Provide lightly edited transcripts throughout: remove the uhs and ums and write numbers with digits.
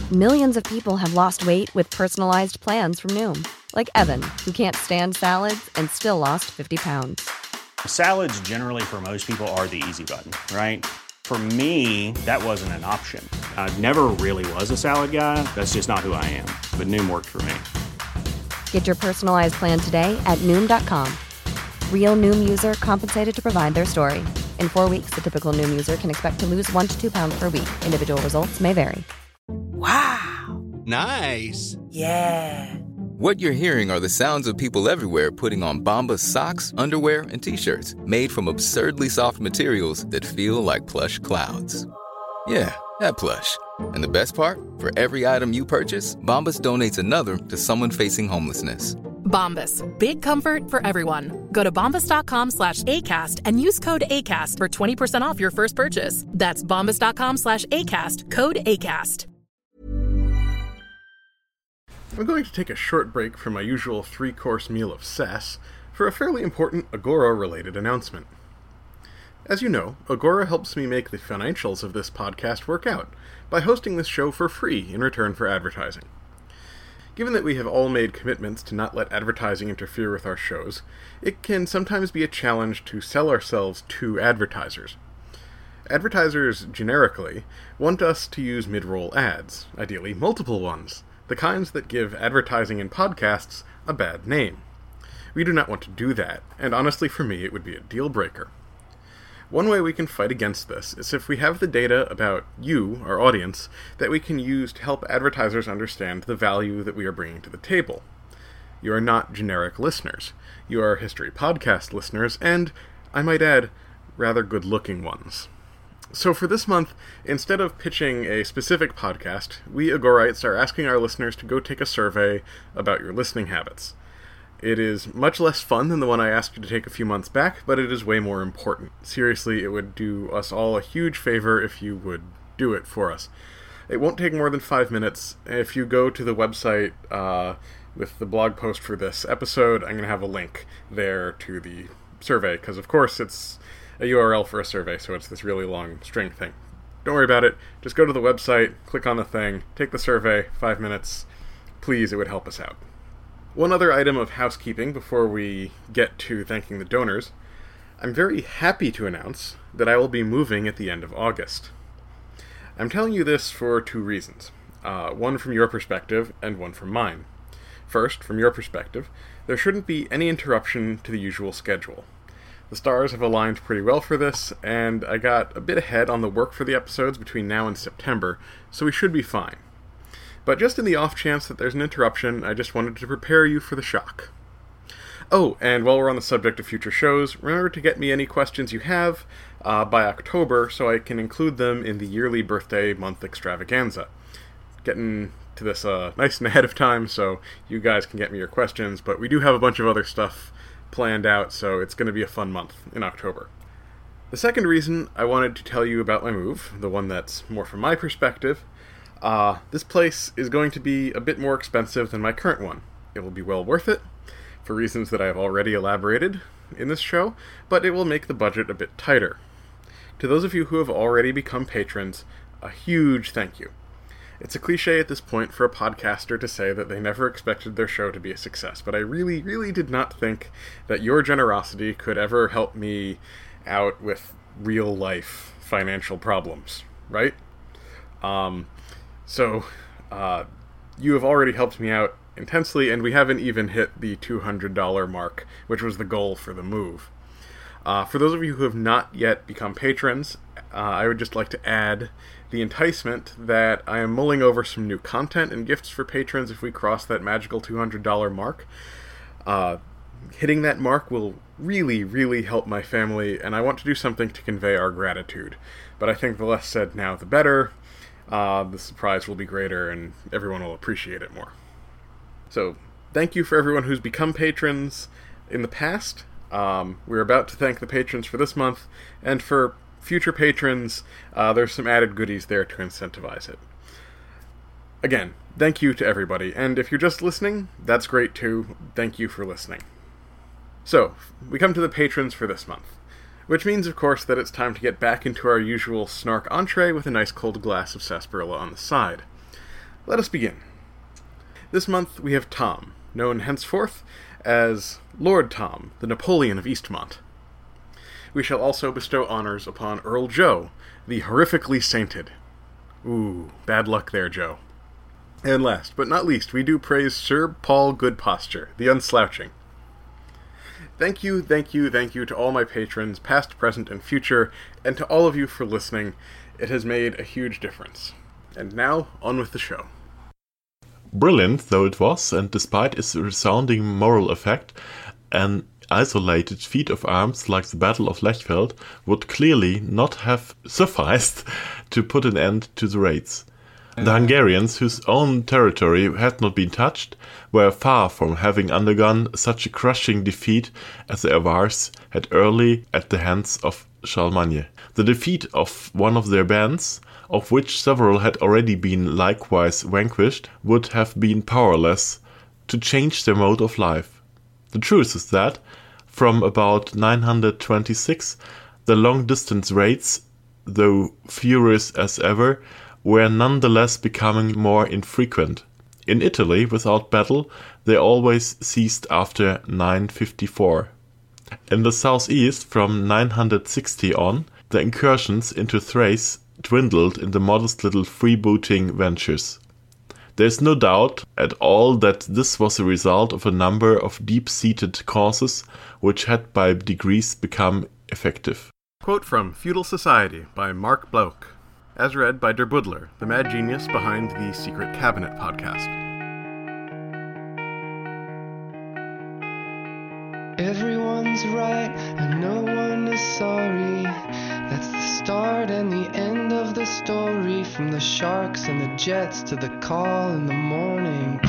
Millions of people have lost weight with personalized plans from Noom. Like Evan, who can't stand salads and still lost 50 pounds. Salads generally for most people are the easy button, right? For me, that wasn't an option. I never really was a salad guy. That's just not who I am. But Noom worked for me. Get your personalized plan today at Noom.com. Real Noom user compensated to provide their story. In 4 weeks, the typical Noom user can expect to lose 1 to 2 pounds per week. Individual results may vary. Wow. Nice. Yeah. What you're hearing are the sounds of people everywhere putting on Bombas socks, underwear, and T-shirts made from absurdly soft materials that feel like plush clouds. Yeah, that plush. And the best part? For every item you purchase, Bombas donates another to someone facing homelessness. Bombas. Big comfort for everyone. Go to bombas.com/ACAST and use code ACAST for 20% off your first purchase. That's bombas.com/ACAST. Code ACAST. I'm going to take a short break from my usual 3-course meal of sass for a fairly important Agora-related announcement. As you know, Agora helps me make the financials of this podcast work out by hosting this show for free in return for advertising. Given that we have all made commitments to not let advertising interfere with our shows, it can sometimes be a challenge to sell ourselves to advertisers. Advertisers, generically, want us to use mid-roll ads, ideally multiple ones, the kinds that give advertising in podcasts a bad name. We do not want to do that, and honestly for me it would be a deal breaker. One way we can fight against this is if we have the data about you, our audience, that we can use to help advertisers understand the value that we are bringing to the table. You are not generic listeners. You are History Podcast listeners, and, I might add, rather good-looking ones. So for this month, instead of pitching a specific podcast, we Agorites are asking our listeners to go take a survey about your listening habits. It is much less fun than the one I asked you to take a few months back, but it is way more important. Seriously, it would do us all a huge favor if you would do it for us. It won't take more than 5 minutes. If you go to the website with the blog post for this episode, I'm going to have a link there to the survey, because of course it's a URL for a survey, so it's this really long string thing. Don't worry about it. Just go to the website, click on the thing, take the survey, 5 minutes. Please, it would help us out. One other item of housekeeping before we get to thanking the donors. I'm very happy to announce that I will be moving at the end of August. I'm telling you this for 2 reasons. One from your perspective, and one from mine. First, from your perspective, there shouldn't be any interruption to the usual schedule. The stars have aligned pretty well for this, and I got a bit ahead on the work for the episodes between now and September, so we should be fine. But just in the off chance that there's an interruption, I just wanted to prepare you for the shock. Oh, and while we're on the subject of future shows, remember to get me any questions you have by October so I can include them in the yearly birthday month extravaganza. Getting to this nice and ahead of time so you guys can get me your questions, but we do have a bunch of other stuff planned out, so it's going to be a fun month in October. The second reason I wanted to tell you about my move, the one that's more from my perspective, this place is going to be a bit more expensive than my current one. It will be well worth it, for reasons that I have already elaborated in this show, but it will make the budget a bit tighter. To those of you who have already become patrons, a huge thank you. It's a cliche at this point for a podcaster to say that they never expected their show to be a success, but I really, really did not think that your generosity could ever help me out with real-life financial problems, right? So you have already helped me out intensely, and we haven't even hit the $200 mark, which was the goal for the move. For those of you who have not yet become patrons, I would just like to add the enticement that I am mulling over some new content and gifts for patrons if we cross that magical $200 mark. Hitting that mark will really, really help my family, and I want to do something to convey our gratitude. But I think the less said now, the better. The surprise will be greater, and everyone will appreciate it more. So, thank you for everyone who's become patrons in the past. We're about to thank the patrons for this month, and for future patrons, there's some added goodies there to incentivize it. Again, thank you to everybody, and if you're just listening, that's great too. Thank you for listening. So, we come to the patrons for this month, which means, of course, that it's time to get back into our usual snark entree with a nice cold glass of sarsaparilla on the side. Let us begin. This month we have Tom, known henceforth as Lord Tom, the Napoleon of Eastmont. We shall also bestow honors upon Earl Joe, the horrifically sainted. Ooh, bad luck there, Joe. And last but not least, we do praise Sir Paul Goodposture, the Unslouching. Thank you to all my patrons, past, present, and future, and to all of you for listening. It has made a huge difference. And now, on with the show. Brilliant though it was, and despite its resounding moral effect, an isolated feat of arms like the Battle of Lechfeld would clearly not have sufficed to put an end to the raids. The Hungarians, whose own territory had not been touched, were far from having undergone such a crushing defeat as the Avars had early at the hands of Charlemagne. The defeat of one of their bands, of which several had already been likewise vanquished, would have been powerless to change their mode of life. The truth is that, from about 926, the long-distance raids, though furious as ever, were nonetheless becoming more infrequent. In Italy, without battle, they always ceased after 954. In the southeast, from 960 on, the incursions into Thrace dwindled into modest little freebooting ventures. There is no doubt at all that this was a result of a number of deep-seated causes which had by degrees become effective. Quote from Feudal Society by Mark Bloch, as read by Der Budler, the mad genius behind the Secret Cabinet podcast. Everyone's right and no one is sorry. That's the start and the end of the story. From the sharks and the jets to the call in the morning.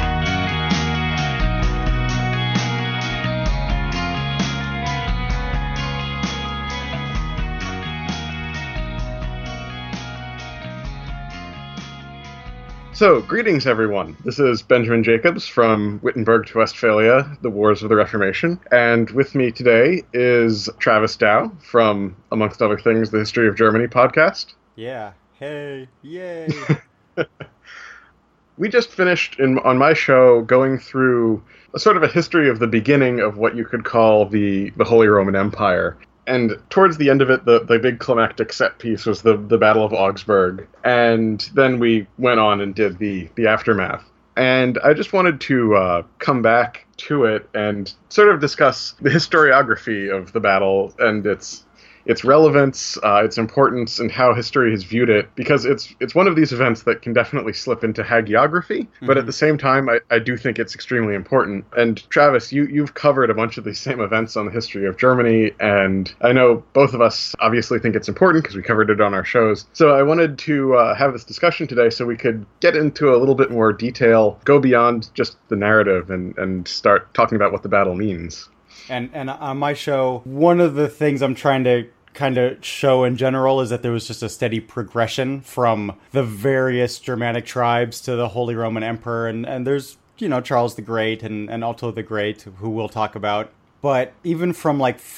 So, greetings everyone. This is Benjamin Jacobs from Wittenberg to Westphalia, The Wars of the Reformation. And with me today is Travis Dow from, amongst other things, the History of Germany podcast. Yeah. Hey. Yay. We just finished, on my show, going through a sort of a history of the beginning of what you could call the Holy Roman Empire. And towards the end of it, the big climactic set piece was the Battle of Augsburg. And then we went on and did the aftermath. And I just wanted to come back to it and sort of discuss the historiography of the battle and its relevance, its importance, and how history has viewed it, because it's one of these events that can definitely slip into hagiography, but at the same time, I do think it's extremely important. And Travis, you've covered a bunch of these same events on the history of Germany, and I know both of us obviously think it's important because we covered it on our shows. So I wanted to have this discussion today so we could get into a little bit more detail, go beyond just the narrative, and start talking about what the battle means. And on my show, one of the things I'm trying to kind of show in general is that there was just a steady progression from the various Germanic tribes to the Holy Roman Emperor. And there's, Charles the Great and Otto the Great, who we'll talk about. But even from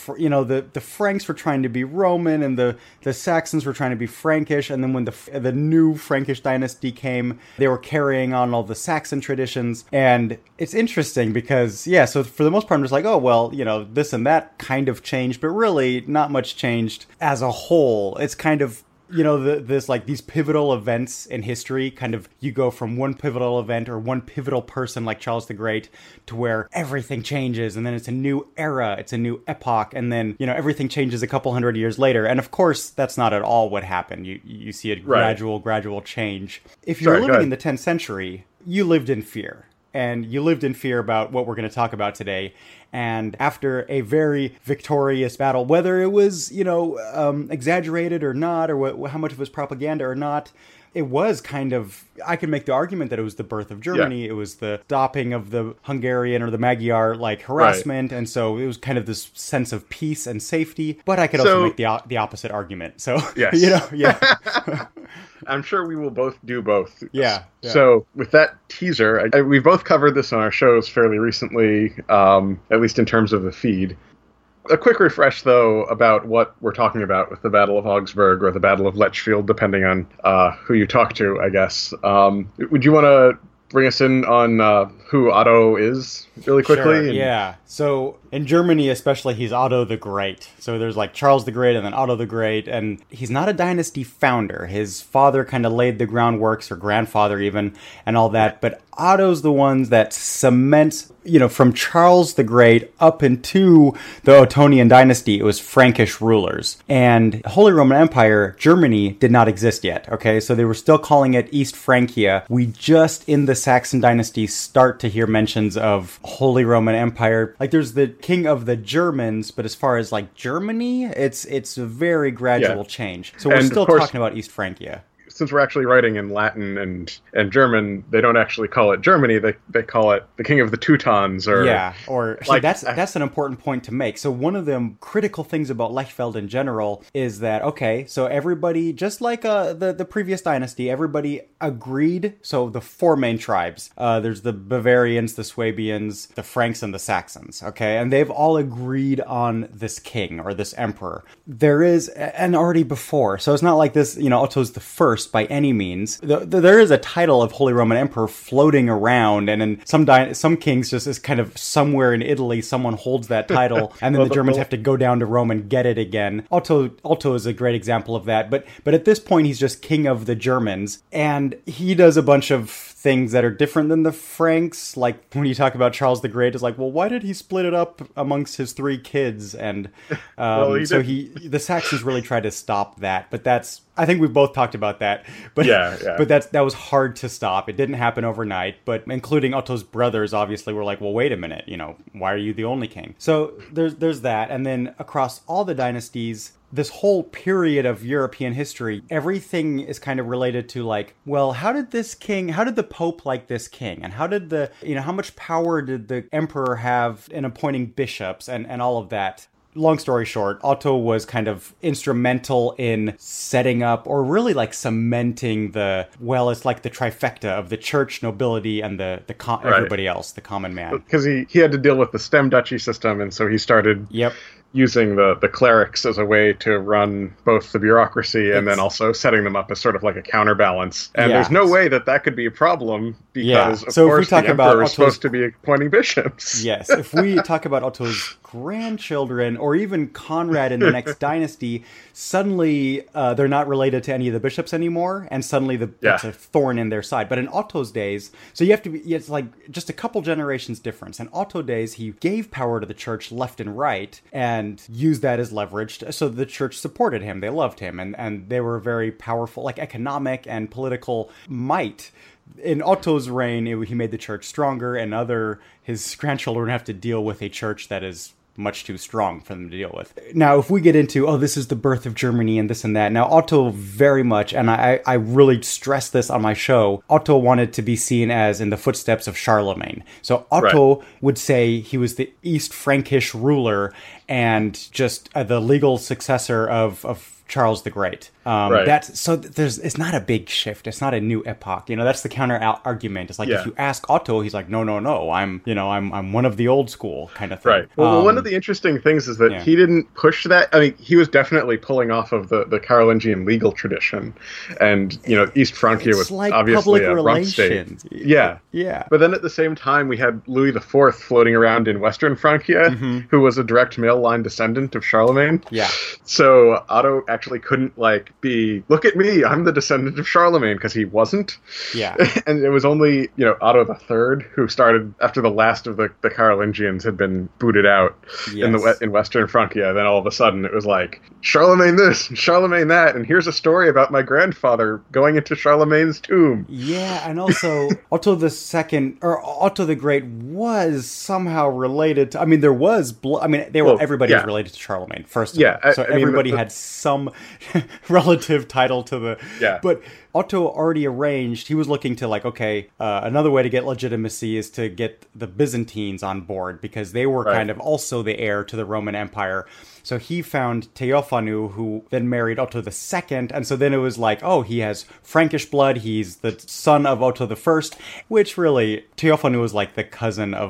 the Franks were trying to be Roman and the Saxons were trying to be Frankish. And then when the new Frankish dynasty came, they were carrying on all the Saxon traditions. And it's interesting because, so for the most part, I'm just like, oh, well, this and that kind of changed, but really not much changed as a whole. It's kind of, these pivotal events in history, kind of, you go from one pivotal event or one pivotal person like Charles the Great to where everything changes, and then it's a new era, it's a new epoch, and then, everything changes a couple hundred years later. And of course, that's not at all what happened. You see a gradual change. If you're living in the 10th century, you lived in fear. And you lived in fear about what we're going to talk about today. And after a very victorious battle, whether it was, exaggerated or not, or how much of it was propaganda or not, it was kind of, I can make the argument that it was the birth of Germany. Yeah. It was the stopping of the Hungarian or the Magyar harassment. Right. And so it was kind of this sense of peace and safety. But I could also make the opposite argument. So, yes. I'm sure we will both do both. Yeah. So with that teaser, we've both covered this on our shows fairly recently, at least in terms of the feed. A quick refresh, though, about what we're talking about with the Battle of Augsburg or the Battle of Lechfield, depending on who you talk to, I guess. Would you want to bring us in on who Otto is really quickly? Sure, yeah. So in Germany especially, he's Otto the Great. So there's like Charles the Great and then Otto the Great, and he's not a dynasty founder. His father kind of laid the groundworks, or grandfather even, and all that. But Otto's the ones that cement, from Charles the Great up into the Ottonian dynasty, it was Frankish rulers. And Holy Roman Empire, Germany, did not exist yet, okay? So they were still calling it East Francia. We just, in the Saxon dynasty, start to hear mentions of Holy Roman Empire. Like, there's the king of the Germans, but as far as, like, Germany, it's a very gradual change. So we're still talking about East Francia. Since we're actually writing in Latin and German, they don't actually call it Germany. They call it the King of the Teutons. That's an important point to make. So one of the critical things about Lechfeld in general is that, okay, so everybody, just like the previous dynasty, everybody agreed. So the four main tribes, there's the Bavarians, the Swabians, the Franks, and the Saxons, okay? And they've all agreed on this king or this emperor. There is, and already before, so it's not like this, Otto's the first by any means. There is a title of Holy Roman Emperor floating around, and in some kings just is kind of somewhere in Italy, someone holds that title, and then the Germans have to go down to Rome and get it again. Otto is a great example of that, but at this point he's just king of the Germans, and he does a bunch of things that are different than the Franks. Like when you talk about Charles the Great, it's like, well, why did he split it up amongst his three kids? And the Saxons really tried to stop that, but I think we've both talked about that. But but that was hard to stop. It didn't happen overnight, but including Otto's brothers obviously were like, well, wait a minute, why are you the only king? So there's that. And then across all the dynasties, this whole period of European history, everything is kind of related to like, well, how did the Pope like this king? And how did how much power did the emperor have in appointing bishops and all of that? Long story short, Otto was kind of instrumental in setting up, or really like cementing it's like the trifecta of the church, nobility, and everybody else, the common man. Because he had to deal with the stem duchy system, and so he started using the clerics as a way to run both the bureaucracy and then also setting them up as sort of like a counterbalance. And there's no way that could be a problem because, of course, the emperor is supposed to be appointing bishops. Yes, if we talk about Otto's grandchildren, or even Conrad in the next dynasty, suddenly they're not related to any of the bishops anymore, and suddenly that's a thorn in their side. But in Otto's days, so you have to it's like just a couple generations difference. In Otto's days, he gave power to the church left and right, and used that as leverage. So the church supported him. They loved him, and they were very powerful, like economic and political might. In Otto's reign, he made the church stronger, and his grandchildren have to deal with a church that is much too strong for them to deal with. Now, if we get into, this is the birth of Germany and this and that. Now, Otto very much, and I really stress this on my show, Otto wanted to be seen as in the footsteps of Charlemagne. So Otto would say he was the East Frankish ruler and just the legal successor of Charles the Great. It's not a big shift. It's not a new epoch. That's the counter argument. It's like if you ask Otto, he's like, no, I'm one of the old school kind of thing. Right. Well, one of the interesting things is that he didn't push that. I mean, he was definitely pulling off of the Carolingian legal tradition, and East Francia was like obviously a rump state. Yeah. But then at the same time, we had Louis IV floating around in Western Francia, who was a direct male line descendant of Charlemagne. Yeah. So Otto actually couldn't be, look at me, I'm the descendant of Charlemagne, because he wasn't. Yeah. And it was only, Otto III who started after the last of the Carolingians had been booted out in Western Francia. Then all of a sudden it was like, Charlemagne this, and Charlemagne that, and here's a story about my grandfather going into Charlemagne's tomb. Yeah, and also Otto II, or Otto the Great, was somehow related to, there was, everybody was related to Charlemagne, first of all. So everybody had some relative title to the... But Otto already arranged, he was looking to another way to get legitimacy is to get the Byzantines on board, because they were kind of also the heir to the Roman Empire. So he found Theophanu, who then married Otto II, and so then it was like, he has Frankish blood, he's the son of Otto I, which really, Theophanu was like the cousin of a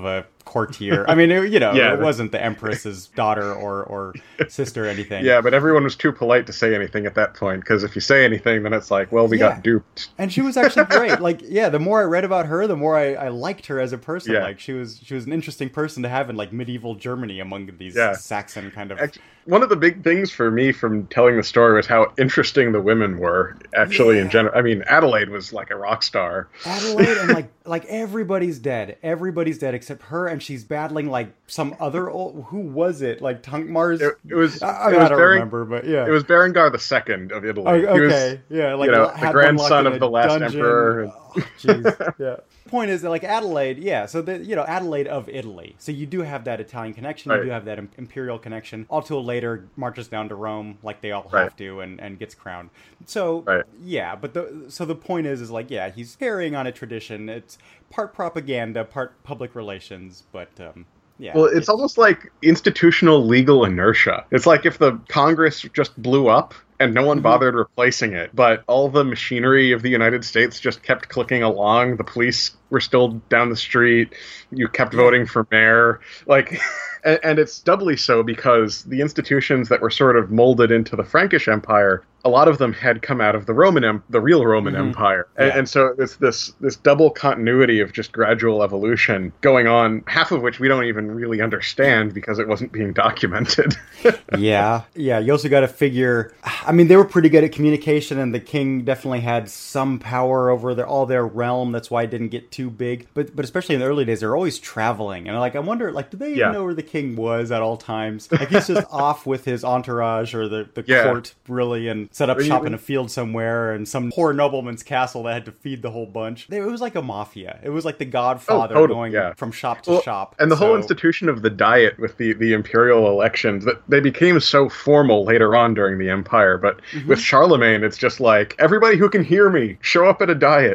courtier. I mean, Yeah. it wasn't the empress's daughter or sister or anything. Yeah, but everyone was too polite to say anything at that point, because if you say anything, then it's like, well, we got duped. And she was actually great. Like, yeah, the more I read about her, the more I liked her as a person. Yeah. Like, she was an interesting person to have in like medieval Germany among these Saxon kind of. One of the big things for me from telling the story was how interesting the women were, actually, in general. I mean, Adelaide was like a rock star. Adelaide, and like everybody's dead. Everybody's dead except her, and she's battling like some other who was it? Like Tunkmar's? It was. I don't remember, but yeah. It was Berengar II of Italy. Oh, okay, he was, yeah, like the grandson of the last emperor. Oh, jeez, yeah. Point is that like Adelaide, so Adelaide of Italy. So you do have that Italian connection. You do have that imperial connection. Until later marches down to Rome, like they all have to, and gets crowned. So but the point is like he's carrying on a tradition. It's part propaganda, part public relations, but. Well, it's almost like institutional legal inertia. It's like if the Congress just blew up and no one bothered replacing it, but all the machinery of the United States just kept clicking along. The police were still down the street. You kept voting for mayor. Like, and it's doubly so because the institutions that were sort of molded into the Frankish Empire, a lot of them had come out of the real Roman Empire. And so it's this double continuity of just gradual evolution going on, half of which we don't even really understand because it wasn't being documented. Yeah. You also got to figure, I mean, they were pretty good at communication, and the king definitely had some power over all their realm. That's why it didn't get too big. But especially in the early days, they're always traveling. And I wonder, do they even know where the king was at all times? Like, he's just off with his entourage or the court, really, and set up shop in a field somewhere, and some poor nobleman's castle that had to feed the whole bunch. It was like a mafia. It was like the Godfather going from shop to shop. And the whole institution of the Diet with the imperial elections, that they became so formal later on during the Empire. But with Charlemagne, it's just like, everybody who can hear me, show up at a Diet.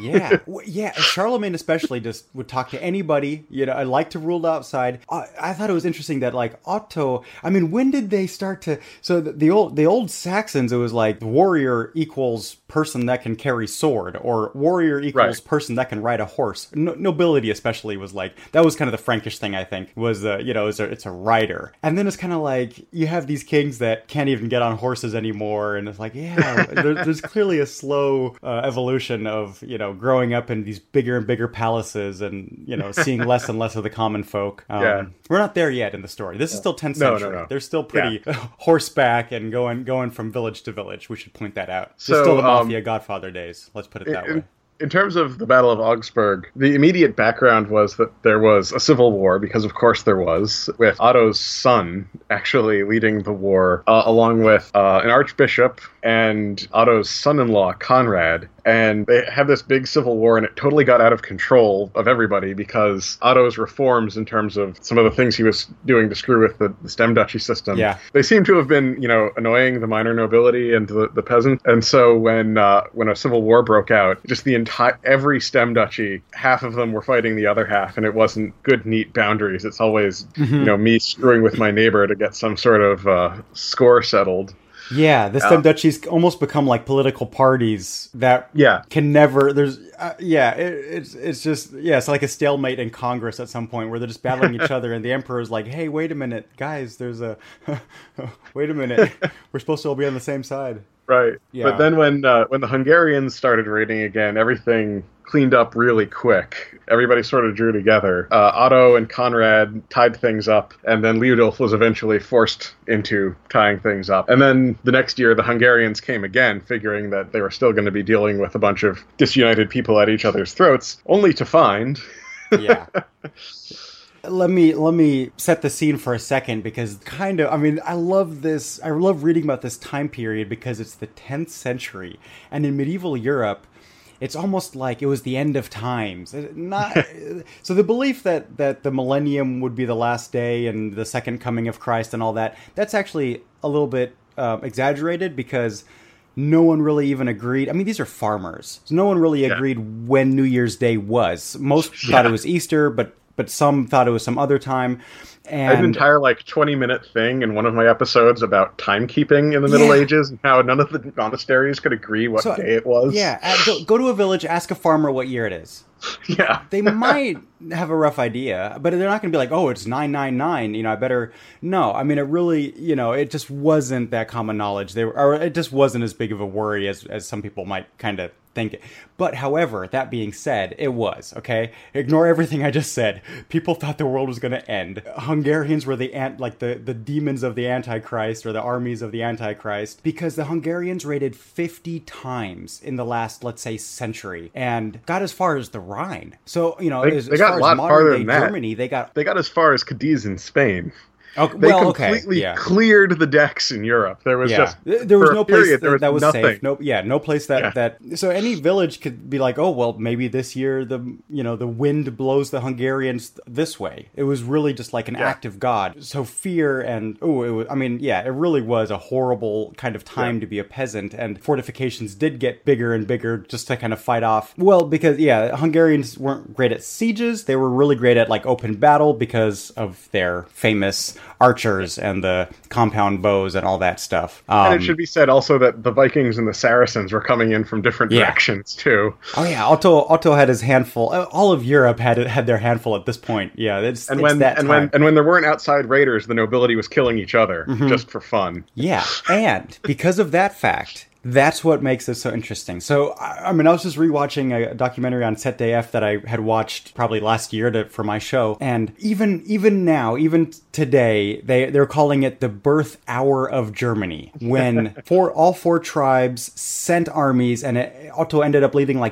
Charlemagne especially just would talk to anybody. I like to rule outside. I thought it was interesting that like Otto. I mean, when did they start to? So the old Saxons, it was like warrior equals person that can carry sword, or warrior equals person that can ride a horse. Nobility especially was like, that was kind of the Frankish thing. I think was it's a rider, and then it's kind of like you have these kings that can't even get on horses anymore, and it's like there's clearly a slow evolution of growing up in these bigger and bigger palaces, and seeing less and less of the common folk. We're not there yet in the story. This is still 10th century. No. They're still pretty horseback and going from village to village. We should point that out. It's still the mafia Godfather days. Let's put it that way. In terms of the Battle of Augsburg, the immediate background was that there was a civil war, because of course there was, with Otto's son actually leading the war, along with an archbishop and Otto's son-in-law, Conrad. And they had this big civil war, and it totally got out of control of everybody because Otto's reforms in terms of some of the things he was doing to screw with the stem duchy system, they seem to have been, annoying the minor nobility and the peasant. And so when a civil war broke out, just every stem duchy, half of them were fighting the other half, and it wasn't good, neat boundaries. It's always, me screwing with my neighbor to get some sort of score settled. Yeah, the stem duchies almost become like political parties that can never. There's it's like a stalemate in Congress at some point where they're just battling each other, and the emperor's like, "Hey, wait a minute, guys, wait a minute, we're supposed to all be on the same side." Right. Yeah. But then when the Hungarians started raiding again, everything cleaned up really quick. Everybody sort of drew together. Otto and Conrad tied things up, and then Liudolf was eventually forced into tying things up. And then the next year, the Hungarians came again, figuring that they were still going to be dealing with a bunch of disunited people at each other's throats, only to find... Let me set the scene for a second, because I love this. I love reading about this time period because it's the 10th century, and in medieval Europe, it's almost like it was the end of times. So the belief that the millennium would be the last day and the second coming of Christ and all that, that's actually a little bit exaggerated, because no one really even agreed. I mean, these are farmers. So no one really agreed when New Year's Day was. Most thought it was Easter, but but some thought it was some other time. And I had an entire 20-minute thing in one of my episodes about timekeeping in the Middle Ages and how none of the monasteries could agree what day it was. Yeah, go to a village, ask a farmer what year it is. Yeah. They might have a rough idea, but they're not going to be like, oh, it's 999, I better... No, I mean, it really, it just wasn't that common knowledge. Or it just wasn't as big of a worry as some people might kind of think it. But however, that being said, it was, okay? Ignore everything I just said. People thought the world was going to end. Hungarians were the demons of the Antichrist, or the armies of the Antichrist, because the Hungarians raided 50 times in the last, let's say, century, and got as far as the Rhine. So, they got a lot farther than that. Germany, they got as far as Cadiz in Spain. Okay, they completely cleared the decks in Europe. There was there was no place that was nothing. Safe. No place that so any village could be like, oh well, maybe this year the wind blows the Hungarians this way. It was really just like an act of God. So fear and it really was a horrible kind of time to be a peasant, and fortifications did get bigger and bigger just to kind of fight off. Well, because Hungarians weren't great at sieges. They were really great at open battle because of their famous archers and the compound bows and all that stuff. And it should be said also that the Vikings and the Saracens were coming in from different directions too. Oh yeah, Otto had his handful. All of Europe had their handful at this point. Yeah, when there weren't outside raiders, the nobility was killing each other just for fun. Yeah, and because of that fact, that's what makes it so interesting. So, I was just rewatching a documentary on ZDF that I had watched probably last year for my show. And even now, even today, they're calling it the birth hour of Germany. When all four tribes sent armies, and Otto ended up leading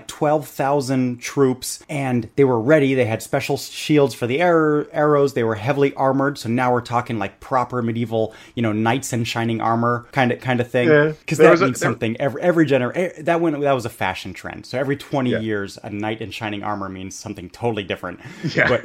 12,000 troops, and they were ready. They had special shields for the arrows. They were heavily armored. So now we're talking proper medieval, knights in shining armor kind of thing. Because that means something. Every generation that was a fashion trend. So every 20 years, a knight in shining armor means something totally different. Yeah.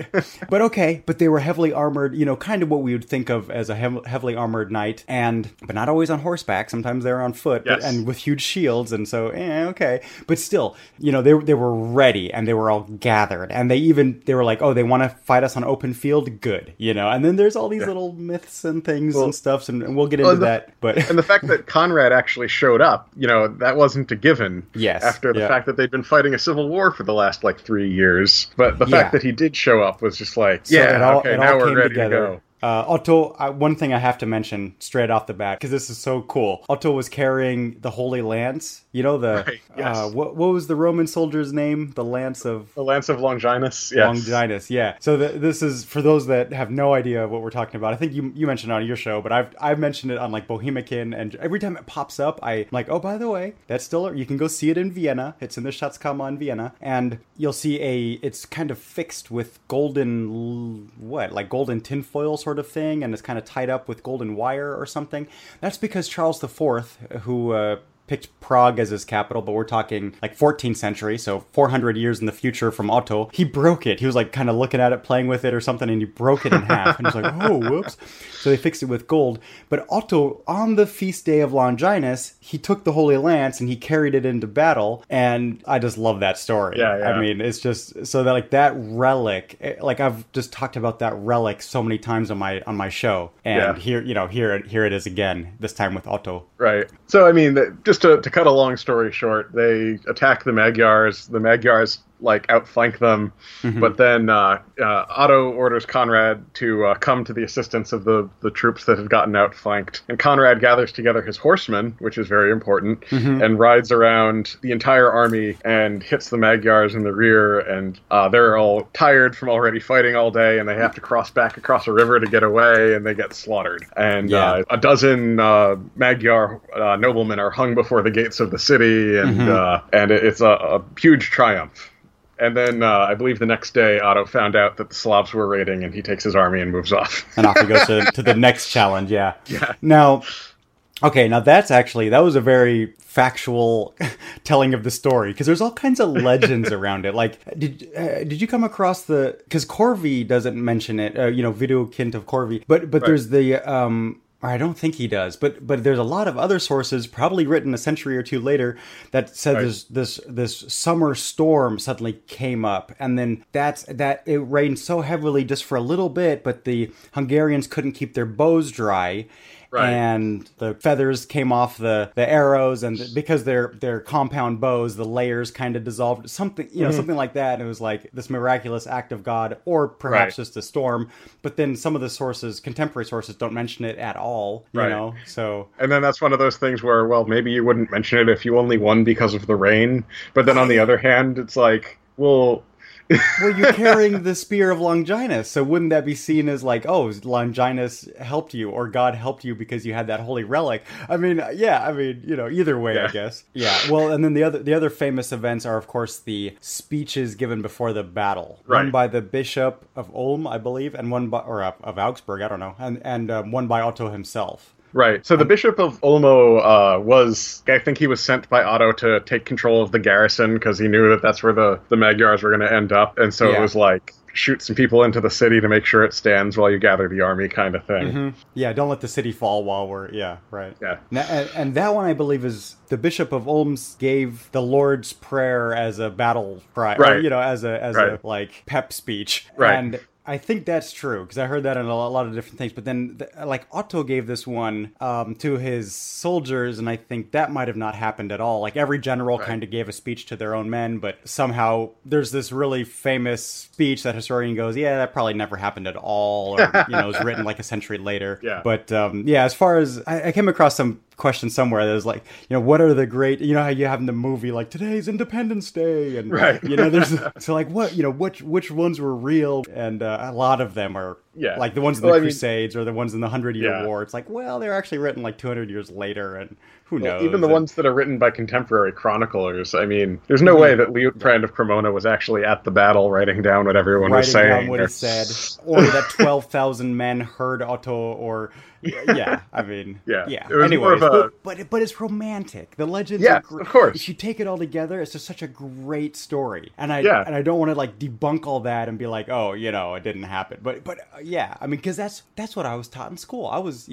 But they were heavily armored. Kind of what we would think of as a heavily armored knight, but not always on horseback. Sometimes they're on foot, and with huge shields. And so, okay. But still, they were ready, and they were all gathered, and they were like, oh, they want to fight us on open field. Good, And then there's all these little myths and things and stuff, and we'll get into that. But and the fact that Conrad actually showed up. That wasn't a given. Yes. After the fact that they'd been fighting a civil war for the last 3 years. But the fact that he did show up was just now we're ready to go. Otto, one thing I have to mention straight off the bat, because this is so cool. Otto was carrying the Holy Lance. What was the Roman soldier's name? The Lance of Longinus. Yes. Longinus, yeah. So this is, for those that have no idea what we're talking about, I think you mentioned it on your show, but I've mentioned it on Bohemican, and every time it pops up, I'm like, oh, by the way, that's still, you can go see it in Vienna. It's in the Schatzkammer in Vienna, and you'll see it's kind of fixed with golden tinfoil sort of thing, and it's kind of tied up with golden wire or something. That's because Charles IV, who picked Prague as his capital, but we're talking 14th century, so 400 years in the future from Otto. He broke it. He was kind of looking at it, playing with it or something, and he broke it in half. And he's like, oh, whoops. So they fixed it with gold. But Otto, on the feast day of Longinus, he took the Holy Lance and he carried it into battle. And I just love that story. Yeah. I mean, it's just so that that relic, I've just talked about that relic so many times on my show. And here it is again, this time with Otto. Right. So, I mean, just to cut a long story short, they attack the Magyars. The Magyars outflank them, but then Otto orders Conrad to come to the assistance of the troops that had gotten outflanked, and Conrad gathers together his horsemen, which is very important, and rides around the entire army and hits the Magyars in the rear, and they're all tired from already fighting all day, and they have to cross back across a river to get away, and they get slaughtered. And a dozen Magyar noblemen are hung before the gates of the city, and it's a huge triumph. And then I believe the next day, Otto found out that the Slavs were raiding, and he takes his army and moves off. And off he goes to the next challenge, yeah. Yeah. Now that was a very factual telling of the story, because there's all kinds of legends around it. Did you come across because Corvi doesn't mention it, Widukind of Corvi, but right. There's the I don't think he does, but there's a lot of other sources, probably written a century or two later, that said this summer storm suddenly came up, and then that it rained so heavily just for a little bit, but the Hungarians couldn't keep their bows dry. Right. And the feathers came off the arrows, and because they're compound bows, the layers kind of dissolved. Something, something like that. And it was like this miraculous act of God, or perhaps just a storm. But then some of the contemporary sources, don't mention it at all. You know, so. And then that's one of those things where, well, maybe you wouldn't mention it if you only won because of the rain. But then on the other hand, it's like, well. Well, you're carrying the spear of Longinus, so wouldn't that be seen as like, oh, Longinus helped you, or God helped you because you had that holy relic? I mean, either way, I guess. Yeah. Well, and then the other famous events are, of course, the speeches given before the battle. Right. One by the Bishop of Ulm, I believe, and one by, or of Augsburg, I don't know, and one by Otto himself. Right. So the Bishop of Ulmo I think he was sent by Otto to take control of the garrison because he knew that that's where the Magyars were going to end up. And so it was like, shoot some people into the city to make sure it stands while you gather the army kind of thing. Mm-hmm. Yeah, don't let the city fall while we're, right. Yeah. And that one, I believe, is the Bishop of Ulm gave the Lord's Prayer as a battle cry, or, as a like pep speech. Right. And I think that's true, because I heard that in a lot of different things. But then, Otto gave this one to his soldiers, and I think that might have not happened at all. Like, every general kind of gave a speech to their own men, but somehow there's this really famous speech that historian goes, yeah, that probably never happened at all, or, it was written like a century later. Yeah. But, as far as... I came across some question somewhere that was like, what are the great, how you have in the movie, like, today's Independence Day, and there's so like what, which ones were real, and a lot of them are like the ones in the Crusades or the ones in the 100-Year War. It's like, well, they're actually written like 200 years later, and who knows? Even the ones that are written by contemporary chroniclers. I mean, there's no way that Liutprand of Cremona was actually at the battle writing down what everyone was saying. Writing down what he said. Or that 12,000 men heard Otto, or... I mean... Yeah. Anyways, but it's romantic. The legends are great. Of course. If you take it all together, it's just such a great story. And I don't want to, like, debunk all that and be like, oh, it didn't happen. But I mean, because that's what I was taught in school. I was,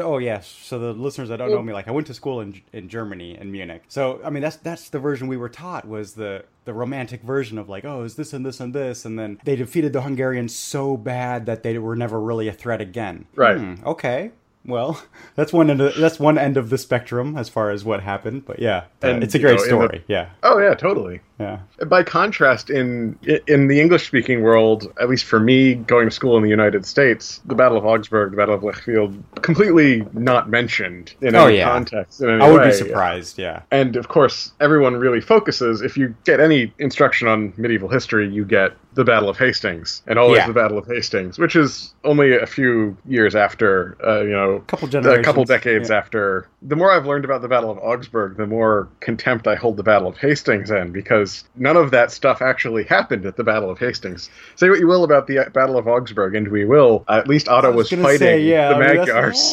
so the listeners that don't know me, like, I went to school in Germany, in Munich. So, I mean, that's the version we were taught, was the romantic version of like, oh, is this and this and this, and then they defeated the Hungarians so bad that they were never really a threat again. Right. Okay. Well, that's one end of the spectrum as far as what happened, but it's a great story. Oh yeah, totally. Yeah. By contrast, in the English-speaking world, at least for me, going to school in the United States, the Battle of Augsburg, the Battle of Lechfeld, completely not mentioned in any context. In any I would be surprised. Yeah. And of course, everyone really focuses. If you get any instruction on medieval history, you get the Battle of Hastings, and always the Battle of Hastings, which is only a few years after, a couple decades after. The more I've learned about the Battle of Augsburg, the more contempt I hold the Battle of Hastings in, because none of that stuff actually happened at the Battle of Hastings. Say what you will about the Battle of Augsburg, and we will. At least Otto was fighting the Magyars.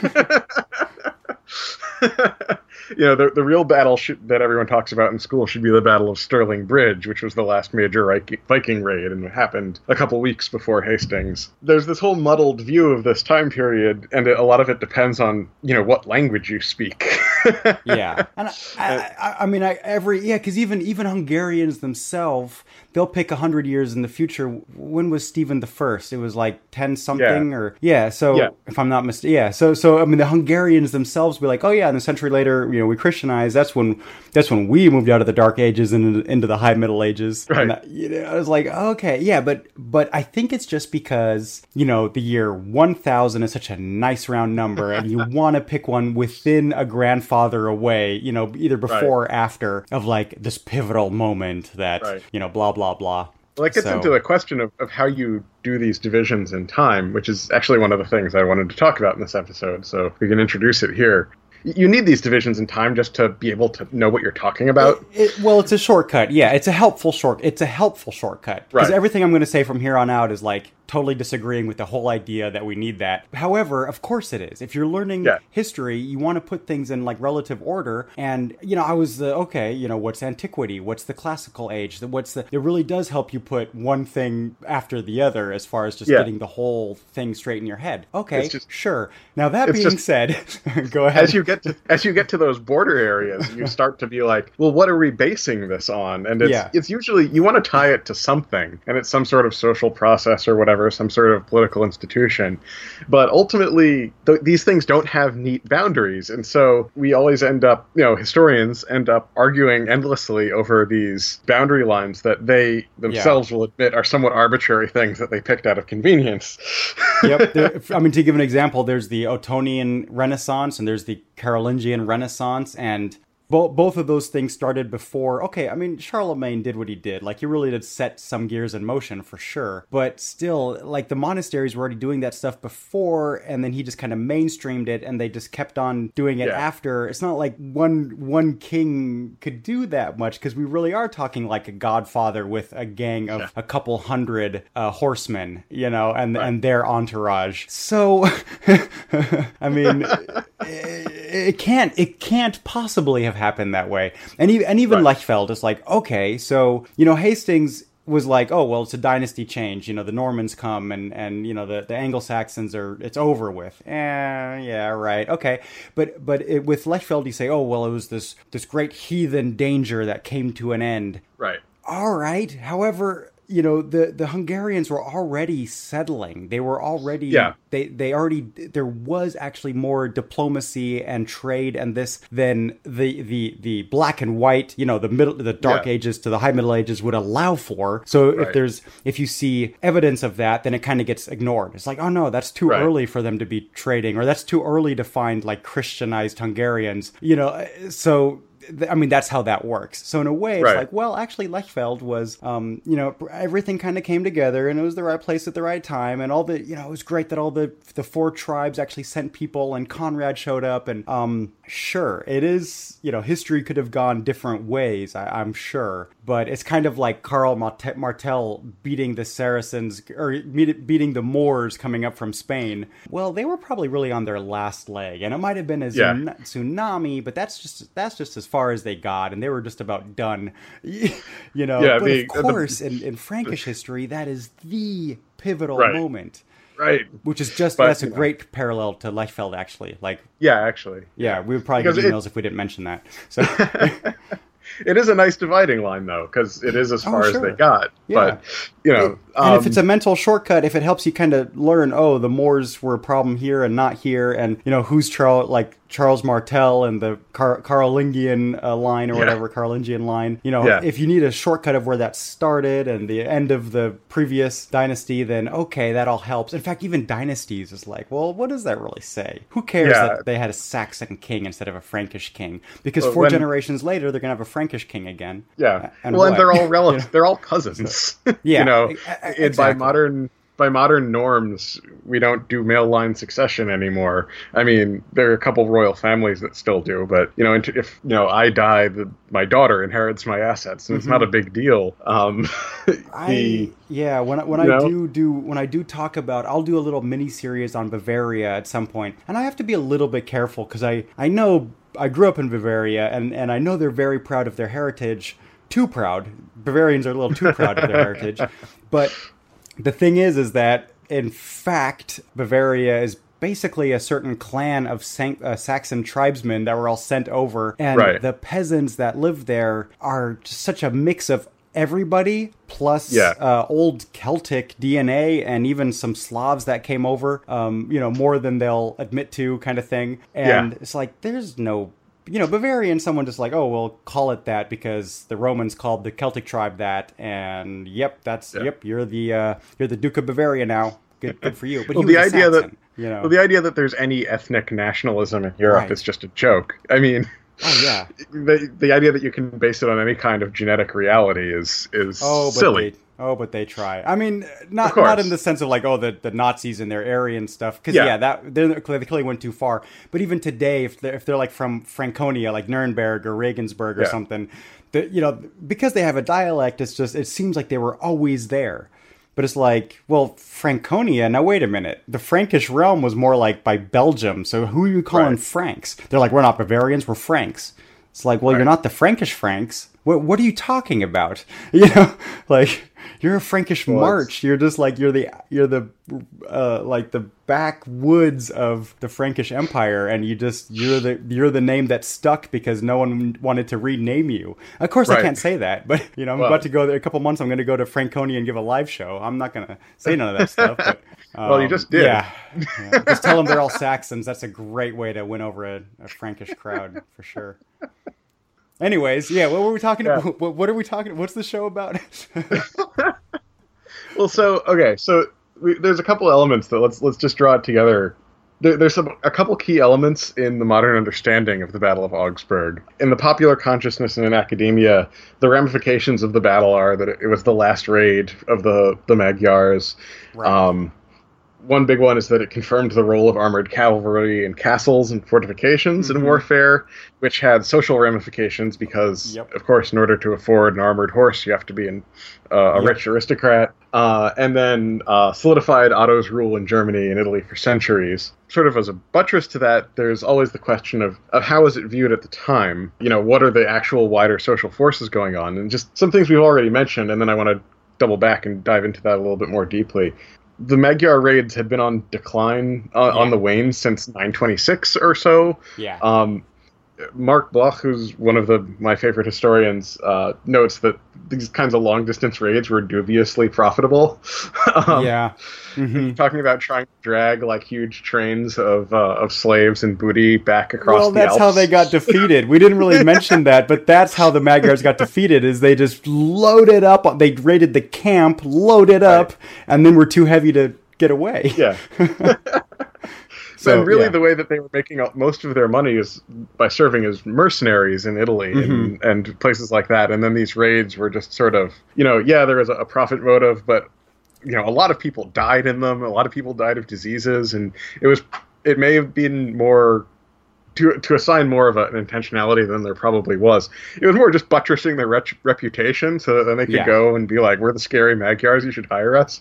The real battle that everyone talks about in school should be the Battle of Stirling Bridge, which was the last major Viking raid and happened a couple weeks before Hastings. There's this whole muddled view of this time period, and a lot of it depends on, what language you speak. Yeah. And because even Hungarians themselves, they'll pick 100 years in the future. When was Stephen the First? It was like 10 something if I'm not mistaken. So I mean, the Hungarians themselves will be like, oh yeah, and a century later, we Christianized. That's when we moved out of the Dark Ages and into the High Middle Ages. Right. And I was like, okay, yeah, but I think it's just because, the year 1000 is such a nice round number, and you want to pick one within a grandfather away, either before or after of like this pivotal moment that, blah, blah, blah. Well, it gets into a question of how you do these divisions in time, which is actually one of the things I wanted to talk about in this episode, so we can introduce it here. You need these divisions in time just to be able to know what you're talking about. Well, it's a shortcut. Yeah, it's a helpful shortcut. Because everything I'm going to say from here on out is like totally disagreeing with the whole idea that we need that. However, of course it is. If you're learning history, you want to put things in like relative order. And, I was what's antiquity? What's the classical age? It really does help you put one thing after the other as far as just getting the whole thing straight in your head. Okay, sure. Now that being said, go ahead. As you get to those border areas, you start to be like, well, what are we basing this on? And it's usually, you want to tie it to something, and it's some sort of social process or whatever, some sort of political institution. But ultimately, these things don't have neat boundaries. And so we always end up, historians end up arguing endlessly over these boundary lines that they themselves will admit are somewhat arbitrary things that they picked out of convenience. Yep. To give an example, there's the Ottonian Renaissance and there's the Carolingian Renaissance, and both of those things started before. Okay, Charlemagne did what he did. Like, he really did set some gears in motion for sure. But still, like, the monasteries were already doing that stuff before, and then he just kind of mainstreamed it, and they just kept on doing it after. It's not like one king could do that much, because we really are talking like a godfather with a gang of a couple hundred horsemen, and their entourage. So, it can't possibly have happened that way. And even Lechfeld is like, okay, so, Hastings was like, oh, well, it's a dynasty change. The Normans come and the Anglo-Saxons it's over with. Yeah, right. Okay. But with Lechfeld, you say, oh, well, it was this great heathen danger that came to an end. Right. All right. However, the Hungarians were already settling. They were already, there was actually more diplomacy and trade and this than the black and white, the dark ages to the high Middle Ages would allow for. So if you see evidence of that, then it kind of gets ignored. It's like, oh no, that's too early for them to be trading, or that's too early to find like Christianized Hungarians, so that's how that works. So in a way, it's like, well, actually, Lechfeld was, everything kind of came together, and it was the right place at the right time, and all the, it was great that all the four tribes actually sent people, and Conrad showed up, and sure, it is, history could have gone different ways, I'm sure, but it's kind of like Karl Martel beating the Saracens, or beating the Moors coming up from Spain. Well, they were probably really on their last leg, and it might have been a tsunami, but that's just as far as they got, and they were just about done. But of course, in Frankish history, that is the pivotal moment. Right. Which is that's a great parallel to Lechfeld, actually. Yeah, we would probably get emails if we didn't mention that. So It is a nice dividing line, though, because it is as far as they got. Yeah. But, and if it's a mental shortcut, if it helps you kind of learn, the Moors were a problem here and not here, and, who's Charles Martel and the Carolingian line or whatever, Carolingian line, if you need a shortcut of where that started and the end of the previous dynasty, then okay, that all helps. In fact, even dynasties is like, well, what does that really say? Who cares that they had a Saxon king instead of a Frankish king? Because four generations later, they're going to have a Frankish king again. Yeah. And they're all relatives. They're all cousins. Exactly. By modern norms, we don't do male line succession anymore. There are a couple royal families that still do, but if I die, my daughter inherits my assets, and it's not a big deal. When I do talk about, I'll do a little mini series on Bavaria at some point, and I have to be a little bit careful because I know I grew up in Bavaria, and I know they're very proud of their heritage. Too proud. Bavarians are a little too proud of their heritage, but the thing is that, in fact, Bavaria is basically a certain clan of Saxon tribesmen that were all sent over, and the peasants that live there are just such a mix of everybody, plus old Celtic DNA, and even some Slavs that came over, more than they'll admit to, kind of thing. And it's like, there's no... Bavarian, someone just like, oh, well, call it that because the Romans called the Celtic tribe that, and you're the Duke of Bavaria now. Good for you. But the idea that there's any ethnic nationalism in Europe is just a joke. The idea that you can base it on any kind of genetic reality is silly. But they try. Not in the sense of like, the Nazis and their Aryan stuff. Because they clearly went too far. But even today, if they're like from Franconia, like Nuremberg or Regensburg or something, because they have a dialect, it seems like they were always there. But it's like, well, Franconia, now wait a minute. The Frankish realm was more like by Belgium, so who are you calling Franks? They're like, we're not Bavarians, we're Franks. It's like, well, you're not the Frankish Franks. What are you talking about? You know, like, you're a Frankish March. You're just like, you're the like the backwoods of the Frankish Empire, and you're the name that stuck because no one wanted to rename you. Of course, I can't say that, but you know, I'm about to go there. A couple months, I'm going to go to Franconia and give a live show. I'm not going to say none of that stuff. But, well, you just did. Yeah. Just tell them they're all Saxons. That's a great way to win over a Frankish crowd for sure. Anyways, yeah, what were we talking about? What are we talking? What's the show about? Well, so there's a couple elements that let's just draw it together. There's a couple key elements in the modern understanding of the Battle of Augsburg. In the popular consciousness and in academia, the ramifications of the battle are that it was the last raid of the Magyars. Right. One big one is that it confirmed the role of armored cavalry in castles and fortifications in warfare, which had social ramifications because, of course, in order to afford an armored horse, you have to be a rich aristocrat. And then solidified Otto's rule in Germany and Italy for centuries. Sort of as a buttress to that, there's always the question of how is it viewed at the time? You know, what are the actual wider social forces going on? And just some things we've already mentioned, and then I want to double back and dive into that a little bit more deeply. The Magyar raids had been on decline, on the wane since 926 or so. Yeah. Mark Bloch, who's one of my favorite historians, notes that these kinds of long-distance raids were dubiously profitable. Talking about trying to drag like huge trains of slaves and booty back across the Alps. Well, that's how they got defeated. We didn't really mention that, but that's how the Magyars got defeated, is they just loaded up. They raided the camp, loaded up, and then were too heavy to get away. Yeah. So really, the way that they were making most of their money is by serving as mercenaries in Italy and places like that. And then these raids were just sort of, there was a profit motive, but, a lot of people died in them. A lot of people died of diseases. And it may have been more to assign more of an intentionality than there probably was. It was more just buttressing their reputation so that then they could go and be like, we're the scary Magyars, you should hire us.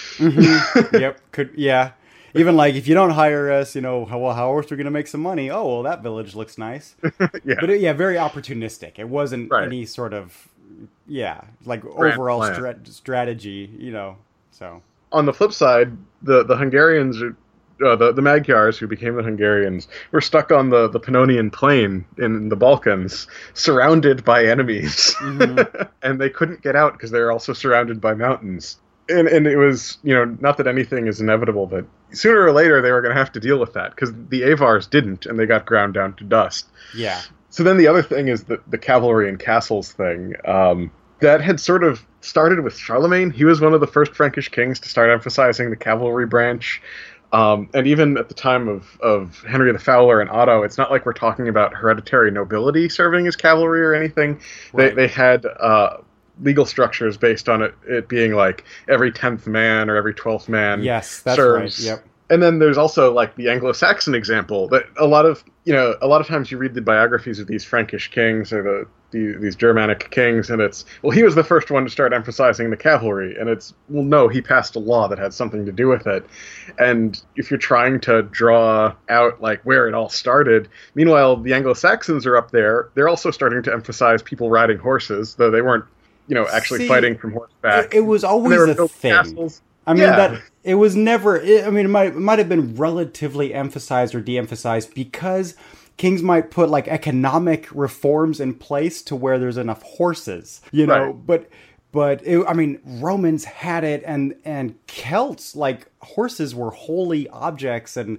Even like, if you don't hire us, how else are we going to make some money? Oh, well, that village looks nice. But very opportunistic. It wasn't any sort of, overall strategy, so. On the flip side, the Hungarians, the Magyars, who became the Hungarians, were stuck on the Pannonian Plain in the Balkans, surrounded by enemies. And they couldn't get out because they were also surrounded by mountains. And it was, not that anything is inevitable, but sooner or later they were going to have to deal with that because the Avars didn't, and they got ground down to dust. Yeah. So then the other thing is the cavalry and castles thing. That had sort of started with Charlemagne. He was one of the first Frankish kings to start emphasizing the cavalry branch. And even at the time of Henry the Fowler and Otto, it's not like we're talking about hereditary nobility serving as cavalry or anything. Right. They had legal structures based on it being like every 10th man or every 12th man serves. Right. Yep. And then there's also like the Anglo-Saxon example that a lot of times you read the biographies of these Frankish kings or these Germanic kings, and it's, well, he was the first one to start emphasizing the cavalry, and it's, well, no, he passed a law that had something to do with it. And if you're trying to draw out like where it all started, meanwhile the Anglo-Saxons are up there, they're also starting to emphasize people riding horses, though they weren't actually fighting from horseback. It was always a thing. Castles. I mean, that it was never. It might have been relatively emphasized or de-emphasized because kings might put like economic reforms in place to where there's enough horses, But Romans had it, and Celts, like, horses were holy objects, and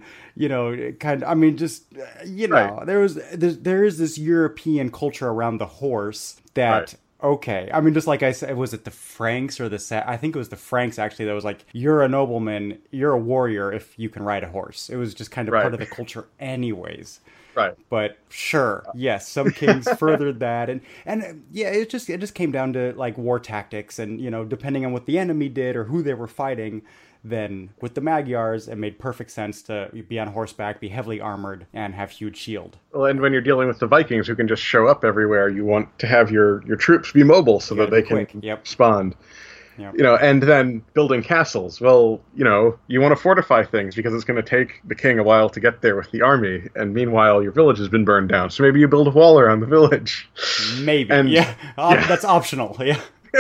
there is this European culture around the horse that. Right. Okay. I mean, just like I said, was it the Franks or I think it was the Franks, actually, that was like, you're a nobleman, you're a warrior if you can ride a horse. It was just kind of part of the culture anyways. Right. But sure, yes, some kings furthered that. And it just came down to like war tactics and, depending on what the enemy did or who they were fighting. Then with the Magyars, it made perfect sense to be on horseback, be heavily armored, and have huge shield. Well, and when you're dealing with the Vikings, who can just show up everywhere, you want to have your troops be mobile so that they can respond. Yep. You know, and then building castles. Well, you know, you want to fortify things because it's going to take the king a while to get there with the army, and meanwhile your village has been burned down. So maybe you build a wall around the village. Maybe, And- yeah. That's optional, yeah.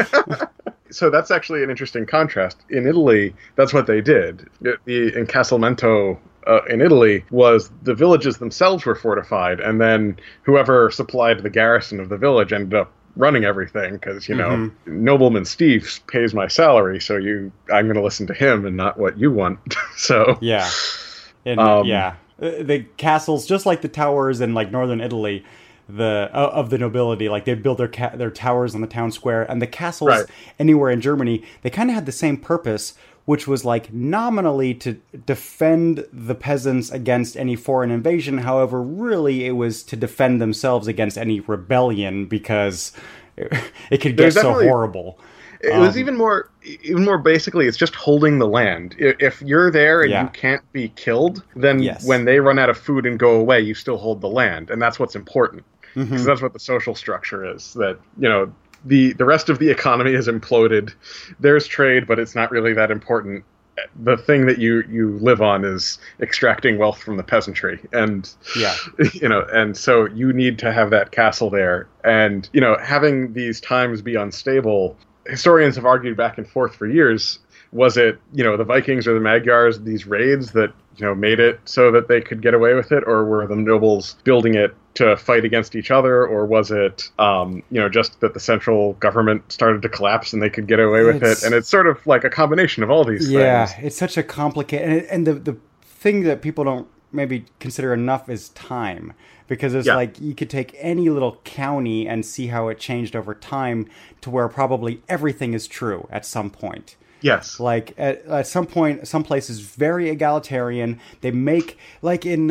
So that's actually an interesting contrast. In Italy, that's what they did. In Castlemento in Italy was the villages themselves were fortified, and then whoever supplied the garrison of the village ended up running everything because, you know, nobleman Steve pays my salary, so I'm going to listen to him and not what you want. So Yeah. And, the castles, just like the towers in like northern Italy, of the nobility, like they'd build their towers on the town square, and the castles Right. anywhere in Germany, they kind of had the same purpose, which was like nominally to defend the peasants against any foreign invasion. However, really it was to defend themselves against any rebellion, because it could get There's so definitely- horrible. It was even more basically, it's just holding the land. If you're there and Yeah. you can't be killed, then Yes. when they run out of food and go away, you still hold the land. And that's what's important. Because that's what the social structure is. That, you know, the rest of the economy has imploded. There's trade, but it's not really that important. The thing that you live on is extracting wealth from the peasantry. And, Yeah. you know, and so you need to have that castle there. And, you know, having these times be unstable, historians have argued back and forth for years. Was it, you know, the Vikings or the Magyars, these raids that, you know, made it so that they could get away with it? Or were the nobles building it to fight against each other? Or was it, you know, just that the central government started to collapse and they could get away with it? And it's sort of like a combination of all these Yeah, things. it's such a complicated... And the thing that people don't maybe consider enough is time. Because it's like, you could take any little county and see how it changed over time to where probably everything is true at some point. Yes. Like at some point, some places very egalitarian. They make, like in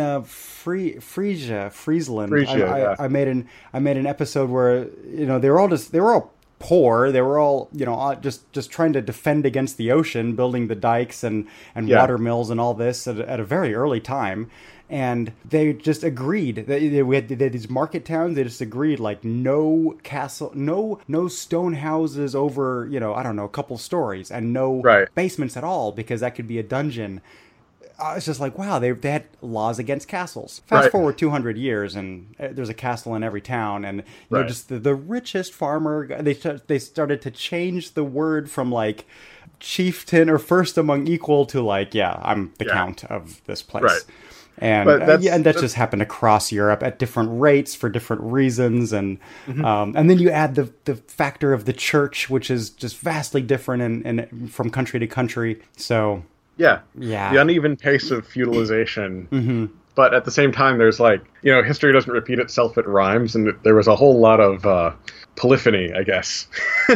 Friesland. Yeah. I made an episode where, you know, they were all poor. They were all, you know, just trying to defend against the ocean, building the dikes and water mills and all this at a very early time. And they just agreed. They had these market towns. They just agreed, like, no castle, no stone houses over, you know, I don't know, a couple stories, and no basements at all, because that could be a dungeon. It's just like, wow, they had laws against castles. Fast forward 200 years, and there's a castle in every town, and you know, just the richest farmer. They started to change the word from like chieftain or first among equal to like, I'm the count of this place. Right. And that just happened across Europe at different rates for different reasons, and then you add the factor of the church, which is just vastly different and from country to country. So the uneven pace of feudalization. But at the same time, there's like, you know, history doesn't repeat itself; it rhymes, and there was a whole lot of polyphony, I guess.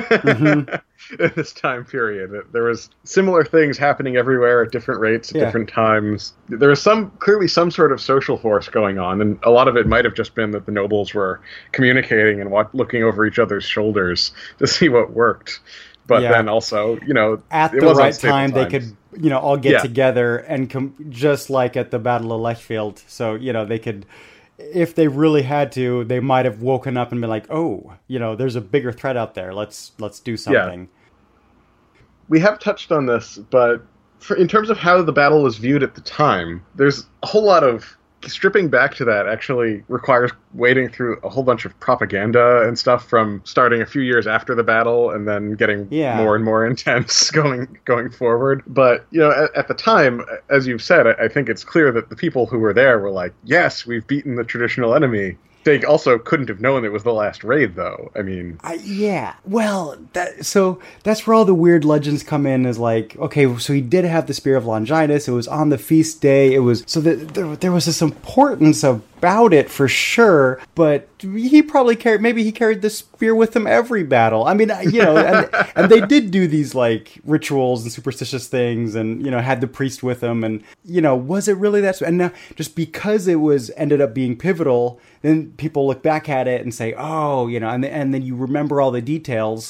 In this time period, there was similar things happening everywhere at different rates at different times. There was clearly some sort of social force going on, and a lot of it might have just been that the nobles were communicating and looking over each other's shoulders to see what worked. But then also, you know, at the right time, they could, you know, all get together and just like at the Battle of Lechfeld. So, you know, they could, if they really had to, they might have woken up and been like, oh, you know, there's a bigger threat out there. Let's do something. Yeah. We have touched on this, but in terms of how the battle was viewed at the time, there's a whole lot of stripping back to that actually requires wading through a whole bunch of propaganda and stuff from starting a few years after the battle and then getting more and more intense going forward. But, you know, at the time, as you've said, I think it's clear that the people who were there were like, yes, we've beaten the traditional enemy. They also couldn't have known it was the last raid, though. I mean... Well, so that's where all the weird legends come in, is like, okay, so he did have the Spear of Longinus, it was on the feast day, it was... So there was this importance about it, for sure, but he probably carried the spear with him every battle. I mean, you know, and they did do these, like, rituals and superstitious things, and, you know, had the priest with them, and, you know, was it really that... And now, just because it ended up being pivotal... Then people look back at it and say, oh, you know, and then you remember all the details,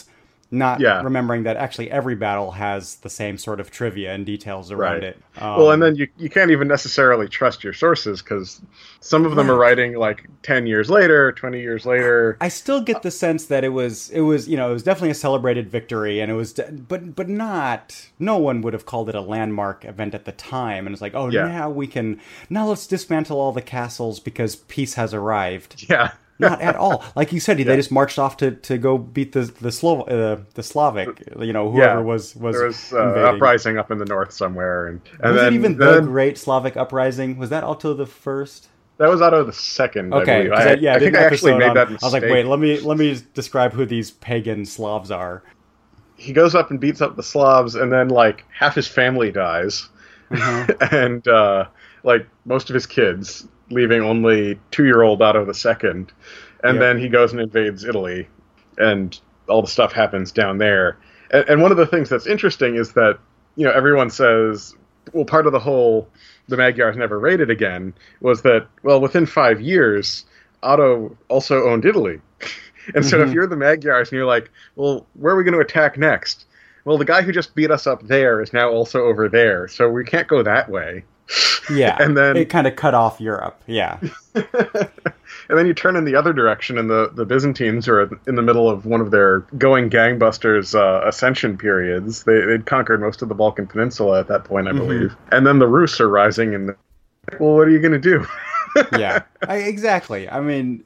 not remembering that actually every battle has the same sort of trivia and details around it. Well, and then you can't even necessarily trust your sources, because some of them are writing like 10 years later, 20 years later. I still get the sense that it was it was definitely a celebrated victory, and it was but no one would have called it a landmark event at the time. And it's like, now let's dismantle all the castles because peace has arrived. Yeah. Not at all. Like you said, they just marched off to go beat the Slavic, whoever was there was invading. uprising up in the north somewhere, and was then, it even the Great Slavic Uprising? Was that Otto the First? That was Otto the Second. Okay, I believe. I think I actually made that mistake. I was like, wait, let me describe who these pagan Slavs are. He goes up and beats up the Slavs, and then like half his family dies, and like most of his kids, leaving only 2-year-old Otto the Second. And then he goes and invades Italy, and all the stuff happens down there. And one of the things that's interesting is that, everyone says, well, part of the Magyars never raided again, was that, well, within 5 years, Otto also owned Italy. And so if you're the Magyars and you're like, well, where are we going to attack next? Well, the guy who just beat us up there is now also over there, so we can't go that way. Yeah, and then it kind of cut off Europe. Yeah. And then you turn in the other direction, and the Byzantines are in the middle of one of their going gangbusters ascension periods. They'd conquered most of the Balkan Peninsula at that point, I believe. And then the Rus are rising, and well, what are you going to do? Yeah, exactly. I mean,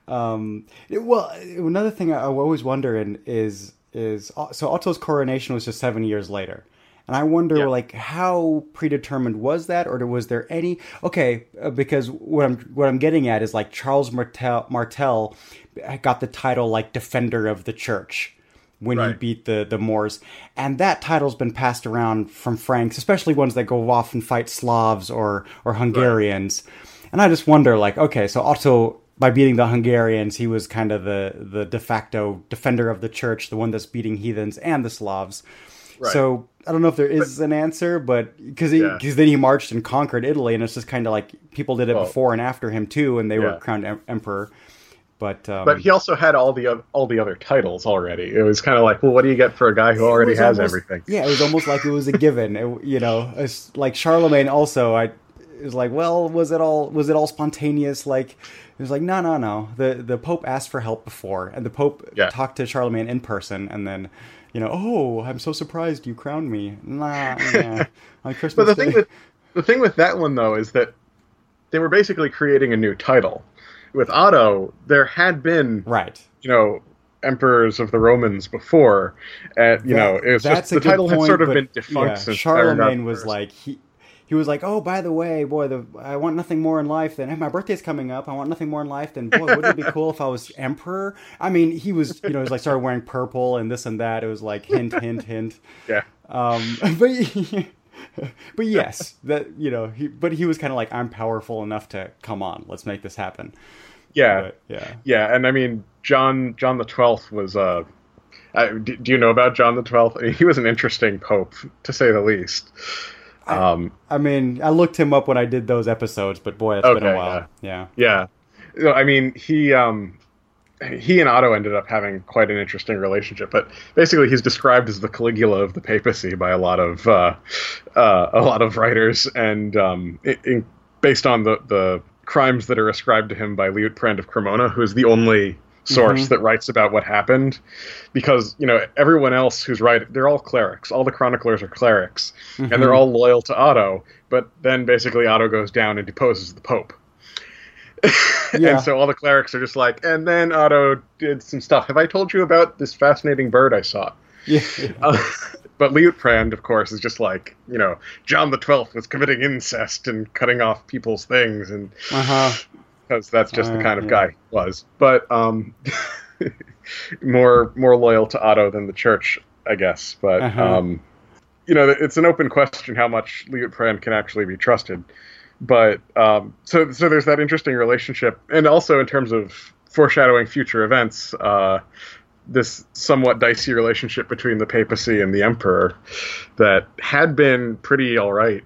well, another thing I always wonder is so Otto's coronation was just 7 years later. And I wonder, like, how predetermined was that, or was there any? Okay, because what I'm getting at is like Charles Martel got the title like Defender of the Church when he beat the Moors, and that title's been passed around from Franks, especially ones that go off and fight Slavs or Hungarians. And I just wonder, like, okay, so Otto, by beating the Hungarians, he was kind of the de facto defender of the church, the one that's beating heathens and the Slavs. Right. So I don't know if there is an answer, but because then he marched and conquered Italy, and it's just kind of like people did it before and after him too, and they were crowned emperor. But he also had all the other titles already. It was kind of like, well, what do you get for a guy who already has everything? Yeah, it was almost like it was a given. It's like Charlemagne also. It was like, well, was it all spontaneous? Like, it was like, no. The Pope asked for help before, and the Pope talked to Charlemagne in person, and then, oh, I'm so surprised you crowned me. On Christmas Day. But the thing with that one though is that they were basically creating a new title. With Otto, there had been emperors of the Romans before, and it's just the title had sort of been defunct since Charlemagne was like he was like, oh, by the way, boy, I want nothing more in life than, hey, my birthday's coming up. I want nothing more in life than, boy, wouldn't it be cool if I was emperor? I mean, he was, he was like started wearing purple and this and that. It was like hint, hint, hint. Yeah. But yes, that he was kind of like, I'm powerful enough to come on, let's make this happen. Yeah, and I mean, John the 12th was do you know about John the 12th? I mean, he was an interesting pope, to say the least. I mean, I looked him up when I did those episodes, but boy, it's been a while. Yeah. I mean, he and Otto ended up having quite an interesting relationship, but basically he's described as the Caligula of the papacy by a lot of writers, and based on the crimes that are ascribed to him by Liutprand of Cremona, who is the only source that writes about what happened, because everyone else who's they're all clerics. All the chroniclers are clerics, and they're all loyal to Otto. But then basically Otto goes down and deposes the Pope. And so all the clerics are just like, and then Otto did some stuff. Have I told you about this fascinating bird I saw? Yeah. But Liutprand, of course, is just like, John the 12th was committing incest and cutting off people's things, and because that's just the kind of guy he was. But more loyal to Otto than the church, I guess. But it's an open question how much Liutprand can actually be trusted. But so there's that interesting relationship, and also in terms of foreshadowing future events, this somewhat dicey relationship between the papacy and the emperor that had been pretty all right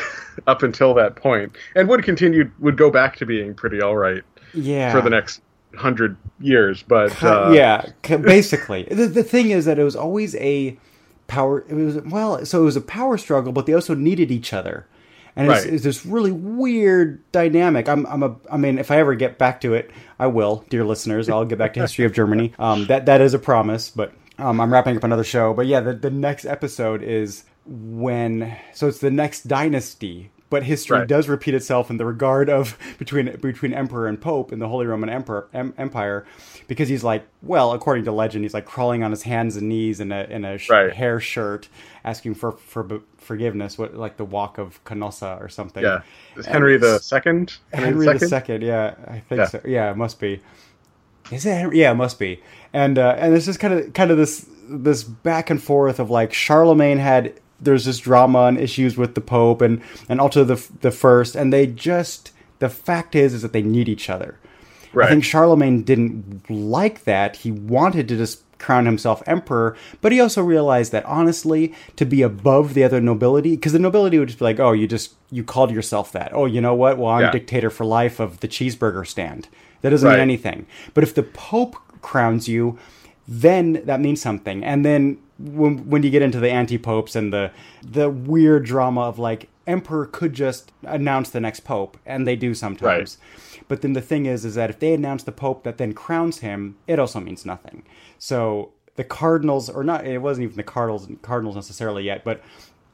up until that point, and would go back to being pretty all right for the next 100 years, but basically. The thing is that it was always a power. It was a power struggle, but they also needed each other. And it's this really weird dynamic. I mean, if I ever get back to it, I will, dear listeners. I'll get back to History of Germany. That is a promise, but I'm wrapping up another show. But yeah, the next episode is so it's the next dynasty. But history does repeat itself in the regard of between emperor and pope in the Holy Roman Empire, because he's like, well, according to legend, he's like crawling on his hands and knees in a hair shirt, asking for forgiveness, like the Walk of Canossa or something. Yeah, Henry II. Henry II. Yeah, I think so. Yeah, it must be. Is it Henry? Yeah, it must be. And it's just kind of this back and forth of like Charlemagne there's this drama and issues with the Pope and also the first, and the fact is that they need each other. Right. I think Charlemagne didn't like that. He wanted to just crown himself emperor, but he also realized that honestly, to be above the other nobility, because the nobility would just be like, oh, you called yourself that. Oh, you know what? Well, I'm dictator for life of the cheeseburger stand. That doesn't mean anything. But if the Pope crowns you, then that means something. And then when you get into the anti-popes and the weird drama of like emperor could just announce the next pope, and they do sometimes. But then the thing is that if they announce the pope that then crowns him, it also means nothing. So the cardinals, or not, it wasn't even the cardinals necessarily yet, but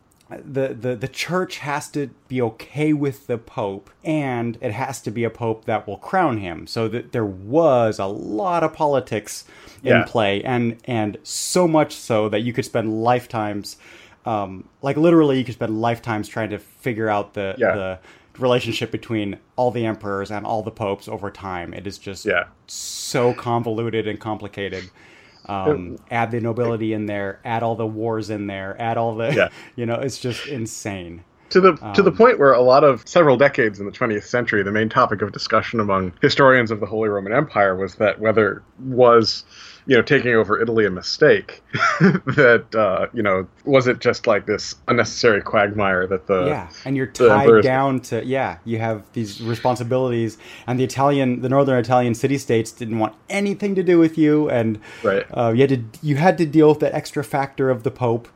the church has to be okay with the pope, and it has to be a pope that will crown him. So that there was a lot of politics in play, and so much so that you could spend lifetimes, literally you could spend lifetimes trying to figure out the relationship between all the emperors and all the popes over time. It is just so convoluted and complicated. Add the nobility in there, add all the wars in there, add all the, it's just insane. To the point where several decades in the 20th century, the main topic of discussion among historians of the Holy Roman Empire was that whether was, taking over Italy a mistake, that, was it just like this unnecessary quagmire that and you're tied down to, you have these responsibilities, and the northern Italian city-states didn't want anything to do with you, and you had to deal with that extra factor of the Pope.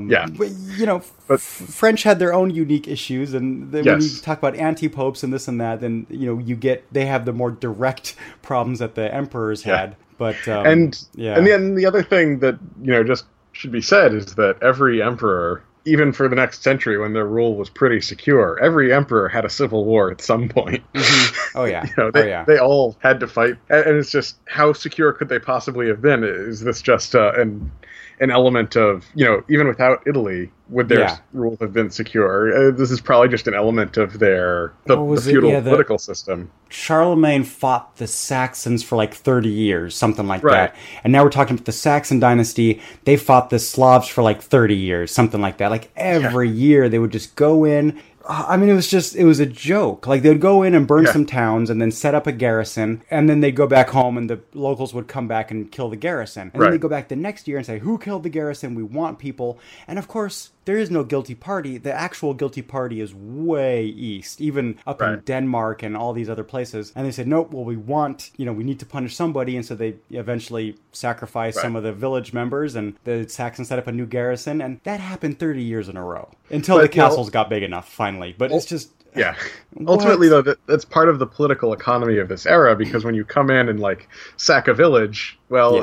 But French had their own unique issues, and when you talk about anti-popes and this and that, then they have the more direct problems that the emperors had. But and then the other thing that just should be said is that every emperor, even for the next century when their rule was pretty secure, every emperor had a civil war at some point. Mm-hmm. Oh yeah, they all had to fight, and it's just how secure could they possibly have been? Is this just an element of, even without Italy, would their rule have been secure? This is probably just an element of the feudal political system. Charlemagne fought the Saxons for like 30 years, something like that. And now we're talking about the Saxon dynasty. They fought the Slavs for like 30 years, something like that. Like every year they would just go in. I mean, it was a joke. Like, they'd go in and burn some towns and then set up a garrison, and then they'd go back home and the locals would come back and kill the garrison. And then they'd go back the next year and say, who killed the garrison? We want people. And of course, there is no guilty party. The actual guilty party is way east, even up in Denmark and all these other places. And they said, nope, well, we need to punish somebody. And so they eventually sacrificed some of the village members, and the Saxons set up a new garrison. And that happened 30 years in a row until the castles got big enough, finally. But it's just... Yeah. Ultimately, though, that's part of the political economy of this era, because when you come in and, sack a village,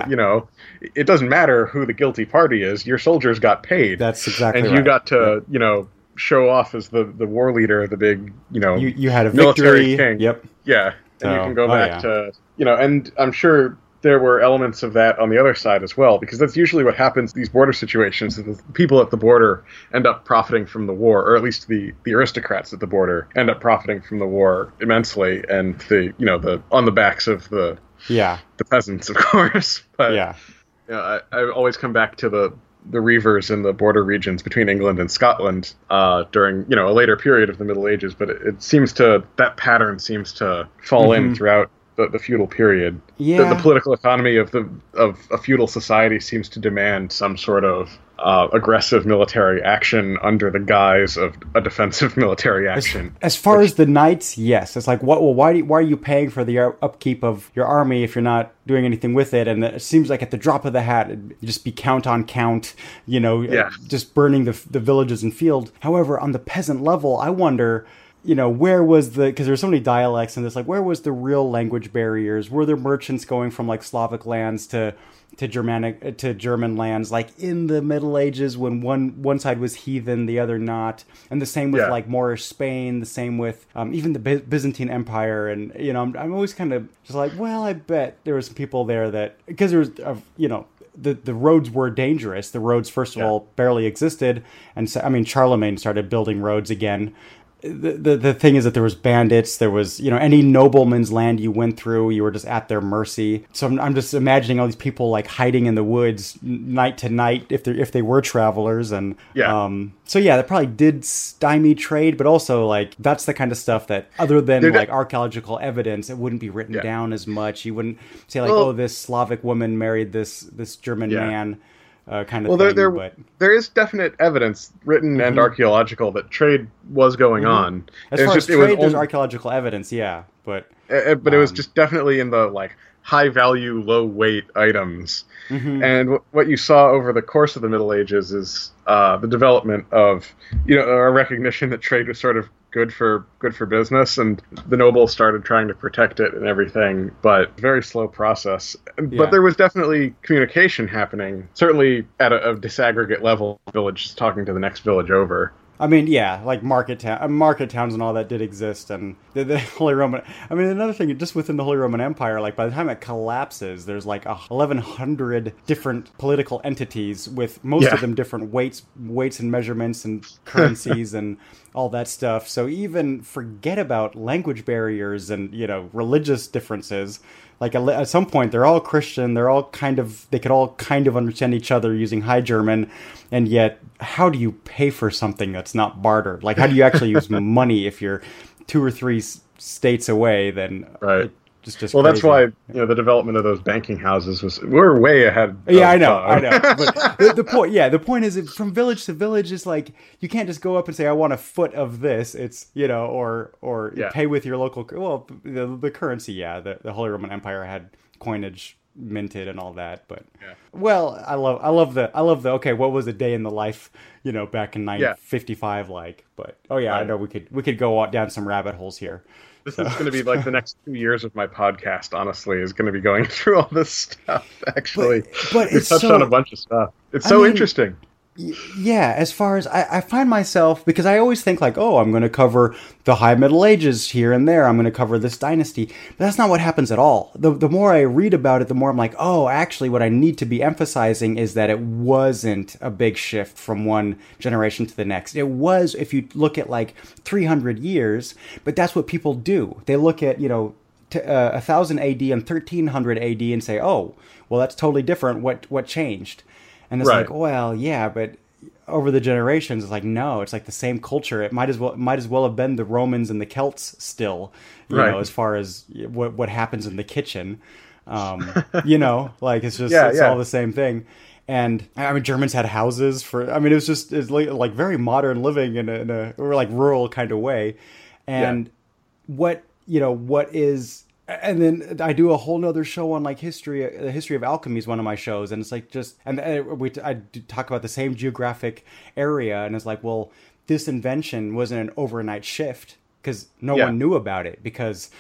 it doesn't matter who the guilty party is. Your soldiers got paid. That's exactly right. And you got to, show off as the war leader, the big, You had a military victory. king. Yep. Yeah. And you can go back to, and I'm sure there were elements of that on the other side as well, because that's usually what happens in these border situations. The people at the border end up profiting from the war, or at least the aristocrats at the border end up profiting from the war immensely, and the on the backs of the peasants, of course. But I always come back to the reavers in the border regions between England and Scotland during a later period of the Middle Ages, but it seems that pattern seems to fall in throughout the feudal period. The political economy of a feudal society seems to demand some sort of aggressive military action under the guise of a defensive military action. As far as the knights, yes. It's like, why are you paying for the upkeep of your army if you're not doing anything with it? And it seems like at the drop of the hat, it'd just be count on count, just burning the villages and field. However, on the peasant level, I wonder, where was because there's so many dialects in this, like, where was the real language barriers? Were there merchants going from like Slavic lands to German lands, like in the Middle Ages when one side was heathen, the other not, and the same with like Moorish Spain, the same with even the Byzantine Empire, and I'm always kind of just like, well, I bet there were some people there that, because there was the roads were dangerous. The roads, first of all, barely existed, and so, Charlemagne started building roads again. The thing is that there was bandits, there was, any nobleman's land you went through, you were just at their mercy. So I'm just imagining all these people like hiding in the woods night to night if they were travelers. And that probably did stymie trade, but also like that's the kind of stuff that, other than archaeological evidence, it wouldn't be written down as much. You wouldn't say like, this Slavic woman married this German man. Kind of thing. There is definite evidence, written and archaeological, that trade was going on. As far as trade, there's archaeological evidence, but it was just definitely in the like high value, low weight items. And what you saw over the course of the Middle Ages is the development of a recognition that trade was sort of good for business, and the nobles started trying to protect it and everything, but very slow process. But there was definitely communication happening, certainly at a disaggregate level, village talking to the next village over. Like market towns and all that did exist, and the Holy Roman. Another thing, just within the Holy Roman Empire, like by the time it collapses, there's like 1,100 different political entities with most of them different weights and measurements and currencies and all that stuff. So even forget about language barriers and religious differences. Like at some point, they're all Christian. They could all kind of understand each other using High German, and yet, how do you pay for something that's not bartered? Like, how do you actually use money if you're 2 or 3 states away? Then just well, crazy. That's why the development of those banking houses we're way ahead. I know. But the point is, from village to village, is like you can't just go up and say, I want a foot of this. It's or pay with your local. Well, the currency. The Holy Roman Empire had coinage minted and all that, but well, I love the okay, what was a day in the life back in 1955 like? But I know we could go down some rabbit holes here. This is going to be like the next 2 years of my podcast, honestly, is going to be going through all this stuff, actually. But we've touched on a bunch of stuff. It's so interesting. Yeah, as far as I find myself, because I always think like, I'm going to cover the High Middle Ages here and there. I'm going to cover this dynasty. But that's not what happens at all. The more I read about it, the more I'm like, actually what I need to be emphasizing is that it wasn't a big shift from one generation to the next. It was, if you look at like 300 years, but that's what people do. They look at, 1000 AD and 1300 AD and say, that's totally different. What changed? And it's like, well, yeah, but over the generations, it's like, no, it's like the same culture. It might as well have been the Romans and the Celts still, as far as what happens in the kitchen, like it's just all the same thing. And Germans had houses it was just like very modern living in a like rural kind of way. And what is. And then I do a whole nother show on like the history of alchemy is one of my shows, and it's like I talk about the same geographic area, and it's like, well, this invention wasn't an overnight shift because no one knew about it because,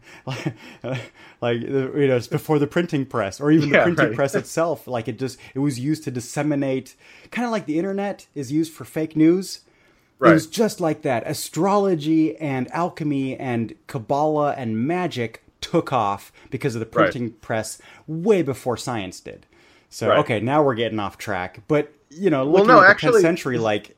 it's before the printing press or even the printing press itself. Like it was used to disseminate, kind of like the internet is used for fake news. It was just like that. Astrology and alchemy and Kabbalah and magic took off because of the printing press way before science did. So, okay, now we're getting off track. But, looking at the 10th century, like,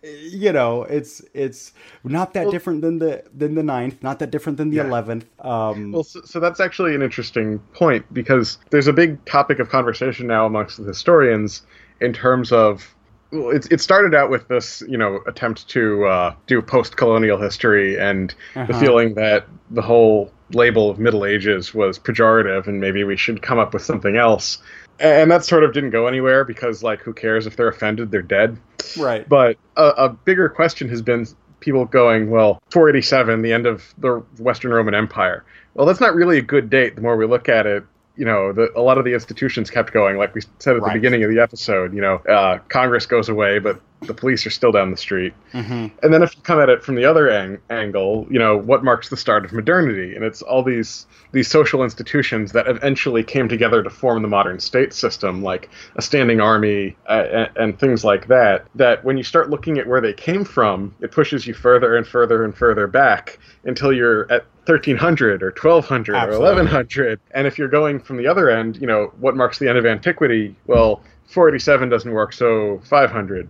it's not that different than the 9th, not that different than the 11th. So that's actually an interesting point, because there's a big topic of conversation now amongst the historians in terms of, it started out with this, attempt to do post-colonial history and the feeling that the whole label of Middle Ages was pejorative and maybe we should come up with something else. And that sort of didn't go anywhere because, like, who cares if they're offended? They're dead. Right. But a bigger question has been people going, well, 487, the end of the Western Roman Empire. Well, that's not really a good date the more we look at it. You know, a lot of the institutions kept going, like we said at the beginning of the episode. You know, Congress goes away, but the police are still down the street. Mm-hmm. And then if you come at it from the other angle, you know, what marks the start of modernity? And it's all these social institutions that eventually came together to form the modern state system, like a standing army and things like that, that when you start looking at where they came from, it pushes you further and further and further back until you're at 1300 or 1200 or 1100. And if you're going from the other end, you know, what marks the end of antiquity? Well, 487 doesn't work, so 500,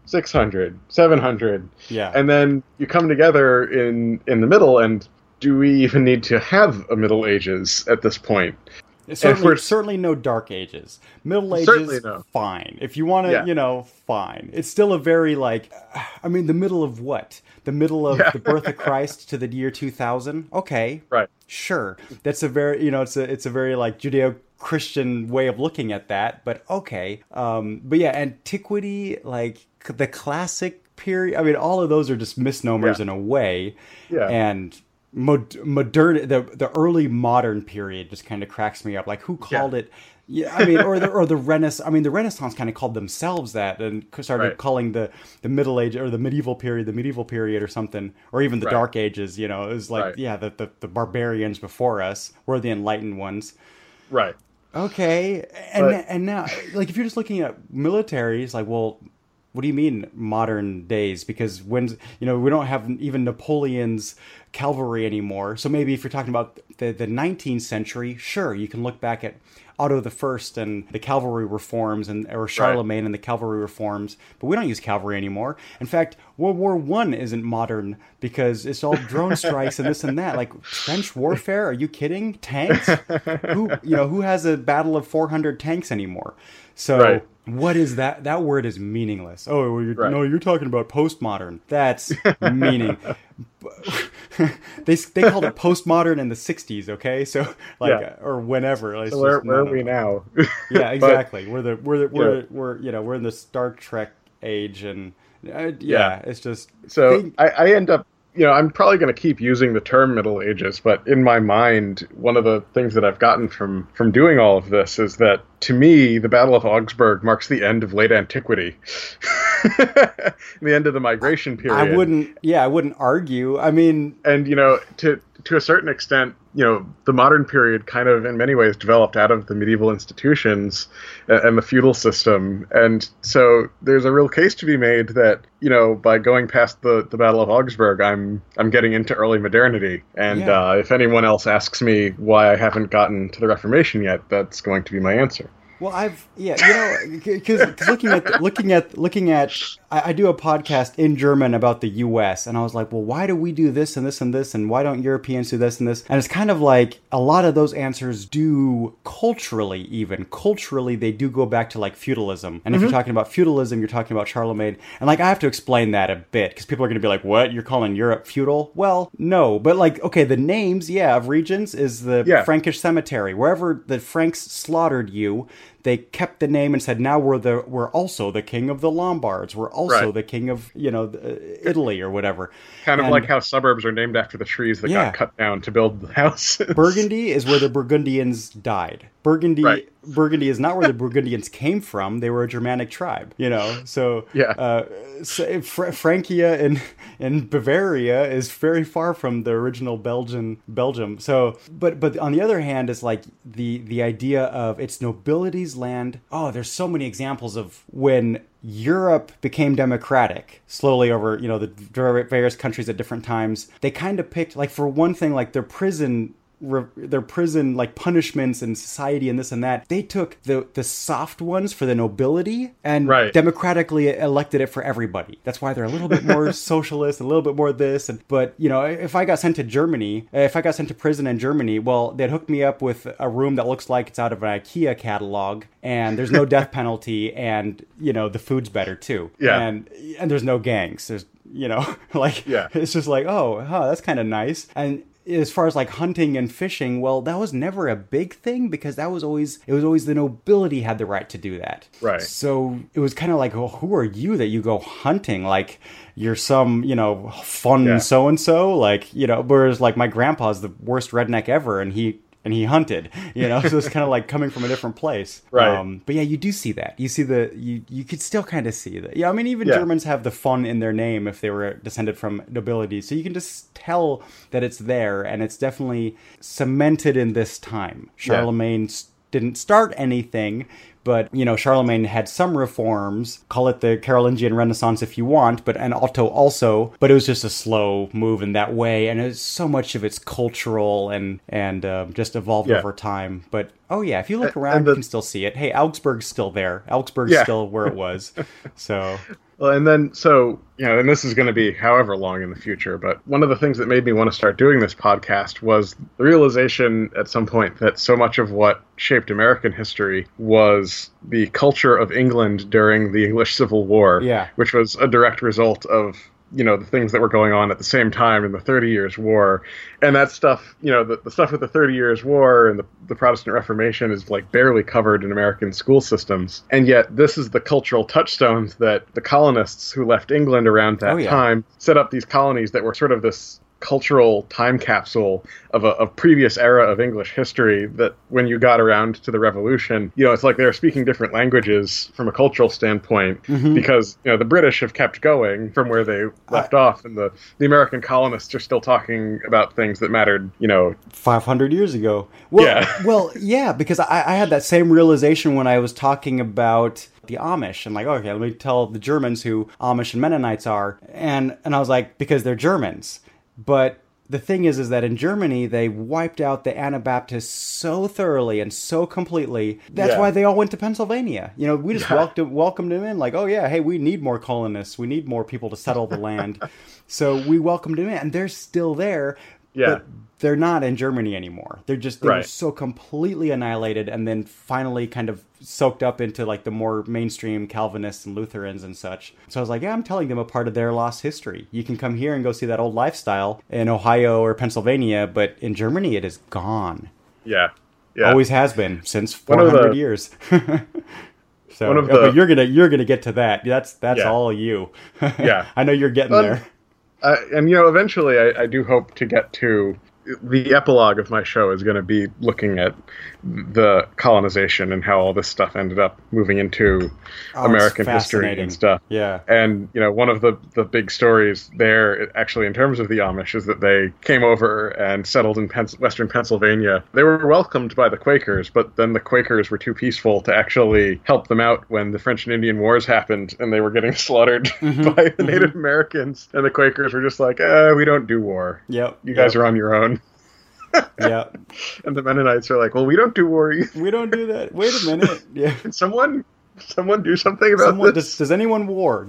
600, 700. Yeah. And then you come together in the middle, and do we even need to have a Middle Ages at this point? Certainly no Dark Ages. Middle Ages, no. Fine. If you want to, you know, fine. It's still a very, like, I mean, the middle of what? The middle of the birth of Christ to the year 2000? Okay. Right. Sure. That's a very, you know, it's a very, like, Judeo-Christian way of looking at that, but okay. But yeah, antiquity, like, the classic period, I mean, all of those are just misnomers in a way. Yeah. And modern, the early modern period just kind of cracks me up. Like, who called it? Yeah, I mean, or the Renaissance. I mean, the Renaissance kind of called themselves that and started calling the Middle Age or the medieval period or something, or even the Dark Ages. You know, it was like the barbarians before us were the enlightened ones. Right. Okay, and now, like, if you're just looking at militaries, like, well, what do you mean modern days? Because when, you know, we don't have even Napoleon's cavalry anymore. So maybe if you're talking about the 19th century, sure, you can look back at Otto I and the cavalry reforms, or Charlemagne and the cavalry reforms. But we don't use cavalry anymore. In fact, World War I isn't modern because it's all drone strikes and this and that. Like, trench warfare? Are you kidding? Tanks? Who has a battle of 400 tanks anymore? So what is that? That word is meaningless. Oh, well, no, you're talking about postmodern. That's meaning. They called it postmodern in the 60s, okay? So, like, or whenever. Like, so where are we now? Yeah, exactly. But, we're in the Star Trek age, and it's just. So I end up, you know, I'm probably going to keep using the term Middle Ages, but in my mind, one of the things that I've gotten from doing all of this is that, to me, the Battle of Augsburg marks the end of late antiquity. The end of the migration period. I wouldn't argue. I mean... And, you know, to a certain extent, you know, the modern period kind of, in many ways, developed out of the medieval institutions and the feudal system. And so there's a real case to be made that, you know, by going past the Battle of Augsburg, I'm getting into early modernity. And if anyone else asks me why I haven't gotten to the Reformation yet, that's going to be my answer. Well, because looking at, I do a podcast in German about the U.S. and I was like, well, why do we do this and this and this, and why don't Europeans do this and this? And it's kind of like a lot of those answers do culturally, they do go back to, like, feudalism. And if you're talking about feudalism, you're talking about Charlemagne. And, like, I have to explain that a bit because people are going to be like, what? You're calling Europe feudal? Well, no, but, like, okay, the names, of regions is the Frankish cemetery. Wherever the Franks slaughtered you, they kept the name and said, now we're also the king of the Lombards. We're also the king of, Italy or whatever. Kind of like how suburbs are named after the trees that got cut down to build the houses. Burgundy is where the Burgundians died. Burgundy is not where the Burgundians came from. They were a Germanic tribe, you know. So Francia in Bavaria is very far from the original Belgium. So, but on the other hand, it's like the idea of it's nobility's land. Oh, there's so many examples of when Europe became democratic slowly over, the various countries at different times. They kind of picked, like, for one thing, like their prison like punishments and society and this and that, they took the soft ones for the nobility and democratically elected it for everybody. That's why they're a little bit more socialist, a little bit more this. But if I got sent to prison in Germany, well, they'd hook me up with a room that looks like it's out of an IKEA catalog, and there's no death penalty, and the food's better too. And there's no gangs. There's it's just like, that's kind of nice. And as far as like hunting and fishing, well, that was never a big thing because it was always the nobility had the right to do that. Right. So it was kind of like, well, who are you that you go hunting? Like you're some, fun so-and-so, like, whereas like my grandpa's the worst redneck ever and he hunted, so it's kind of like coming from a different place. Right. But yeah, you do see that. You see you could still kind of see that. Yeah, I mean, even Germans have the fun in their name if they were descended from nobility. So you can just tell that it's there, and it's definitely cemented in this time. Charlemagne didn't start anything, but, Charlemagne had some reforms, call it the Carolingian Renaissance if you want, and Otto also, but it was just a slow move in that way, and it was so much of it's cultural and just evolved over time. But, if you look around, you can still see it. Hey, Augsburg's still there. Augsburg's still where it was. So... Well, and then, and this is going to be however long in the future, but one of the things that made me want to start doing this podcast was the realization at some point that so much of what shaped American history was the culture of England during the English Civil War, which was a direct result of the things that were going on at the same time in the 30 Years' War. And that stuff, the stuff with the 30 Years' War and the Protestant Reformation is like barely covered in American school systems. And yet this is the cultural touchstones that the colonists who left England around that time set up these colonies that were sort of this cultural time capsule of a previous era of English history that when you got around to the Revolution, it's like they were speaking different languages from a cultural standpoint because, the British have kept going from where they left off and the American colonists are still talking about things that mattered, 500 years ago. Well, because I had that same realization when I was talking about the Amish and like, okay, let me tell the Germans who Amish and Mennonites are. And I was like, because they're Germans. But the thing is that in Germany, they wiped out the Anabaptists so thoroughly and so completely. That's why they all went to Pennsylvania. We just welcomed them in like, oh yeah, hey, we need more colonists. We need more people to settle the land. So we welcomed them in, and they're still there. But they're not in Germany anymore. They were so completely annihilated and then finally kind of soaked up into like the more mainstream Calvinists and Lutherans and such. So I was like, I'm telling them a part of their lost history. You can come here and go see that old lifestyle in Ohio or Pennsylvania, but in Germany it is gone. Yeah. Always has been since 400 years. So, but you're gonna get to that. That's all you. I know you're getting there. And eventually I do hope to get to the epilogue of my show is going to be looking at the colonization and how all this stuff ended up moving into American history and stuff. Yeah. And, one of the big stories there, actually, in terms of the Amish, is that they came over and settled in western Pennsylvania. They were welcomed by the Quakers, but then the Quakers were too peaceful to actually help them out when the French and Indian Wars happened and they were getting slaughtered by the Native Americans. And the Quakers were just like, we don't do war. Yep. You guys are on your own. Yeah. And the Mennonites are like, well, we don't do war either. We don't do that. Wait a minute. Yeah. Can someone do something about this? Does anyone war?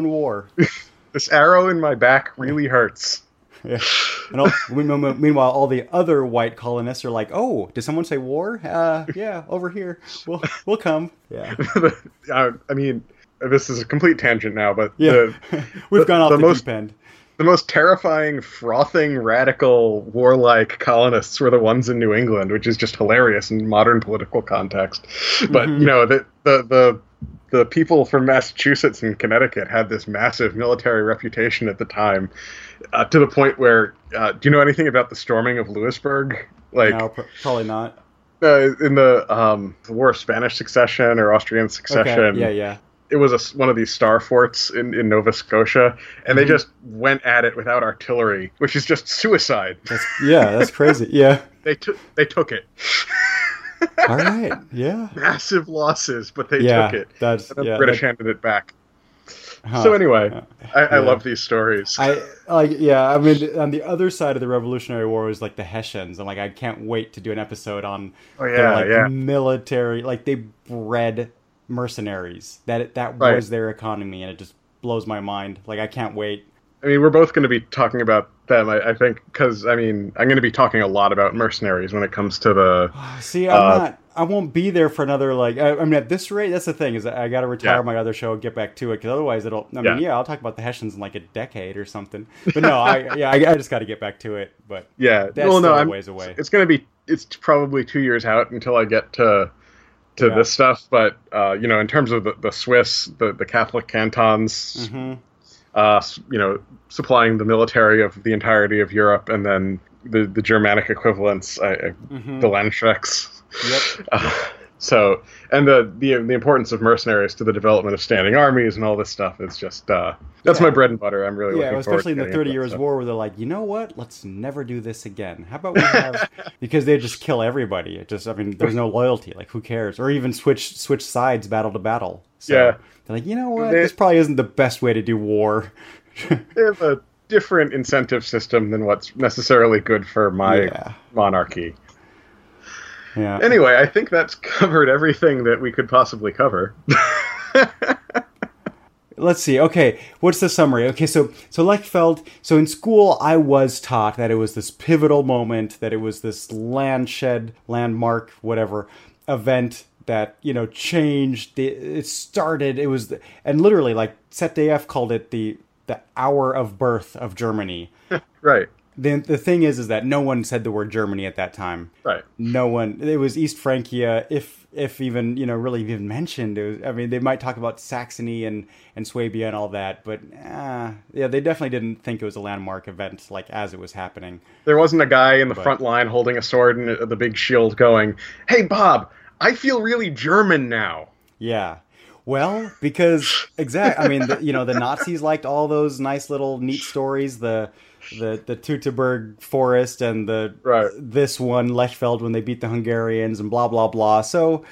This arrow in my back really hurts. Yeah. And meanwhile, all the other white colonists are like, "Oh, did someone say war? Yeah, over here. We'll come." Yeah. I mean, this is a complete tangent now, but we've gone off the deep end. The most terrifying, frothing, radical, warlike colonists were the ones in New England, which is just hilarious in modern political context. But the people from Massachusetts and Connecticut had this massive military reputation at the time, to the point where, do you know anything about the storming of Louisburg? No, probably not. In the War of Spanish Succession or Austrian Succession. Okay. Yeah. It was one of these star forts in Nova Scotia, and they just went at it without artillery, which is just suicide. That's crazy. Yeah. They took it. All right. Yeah. Massive losses, but they took it. The British handed it back. So anyway, I love these stories. I mean, on the other side of the Revolutionary War was like the Hessians, and like I can't wait to do an episode on their military. Like they bred mercenaries. That was their economy, and it just blows my mind. Like I can't wait. I mean, we're both going to be talking about them, I think, because, I mean, I'm going to be talking a lot about mercenaries when it comes to the... See, I'm I won't be there for another, like, I mean, at this rate, that's the thing, is I got to retire my other show and get back to it, because otherwise I'll talk about the Hessians in like a decade or something. But no, I just got to get back to it. But yeah, that's still a ways away. It's probably 2 years out until I get to this stuff. But, in terms of the Swiss, the Catholic cantons, supplying the military of the entirety of Europe, and then the Germanic equivalents, the Landschrecks. Yep. And the importance of mercenaries to the development of standing armies and all this stuff is just that's my bread and butter. I'm really looking forward to especially in the 30 Years' War, where they're like, you know what? Let's never do this again. How about we have because they just kill everybody. There's no loyalty. Like, who cares? Or even switch sides, battle to battle. So they're like, you know what? This probably isn't the best way to do war. They have a different incentive system than what's necessarily good for my monarchy. Yeah. Anyway, I think that's covered everything that we could possibly cover. Let's see. Okay, what's the summary? Okay, so Lechfeld. So in school, I was taught that it was this pivotal moment, that it was this landmark, whatever, event that changed. It started. It was, and literally, like ZDF called it the hour of birth of Germany. Right. The thing is that no one said the word Germany at that time. Right. No one. It was East Francia, if even really even mentioned. It was, they might talk about Saxony and Swabia and all that, but they definitely didn't think it was a landmark event like as it was happening. There wasn't a guy in the front line holding a sword and the big shield going, "Hey Bob, I feel really German now." Yeah. Well, because the Nazis liked all those nice little neat stories, the Teutoburg Forest and this one Lechfeld when they beat the Hungarians and blah blah blah. So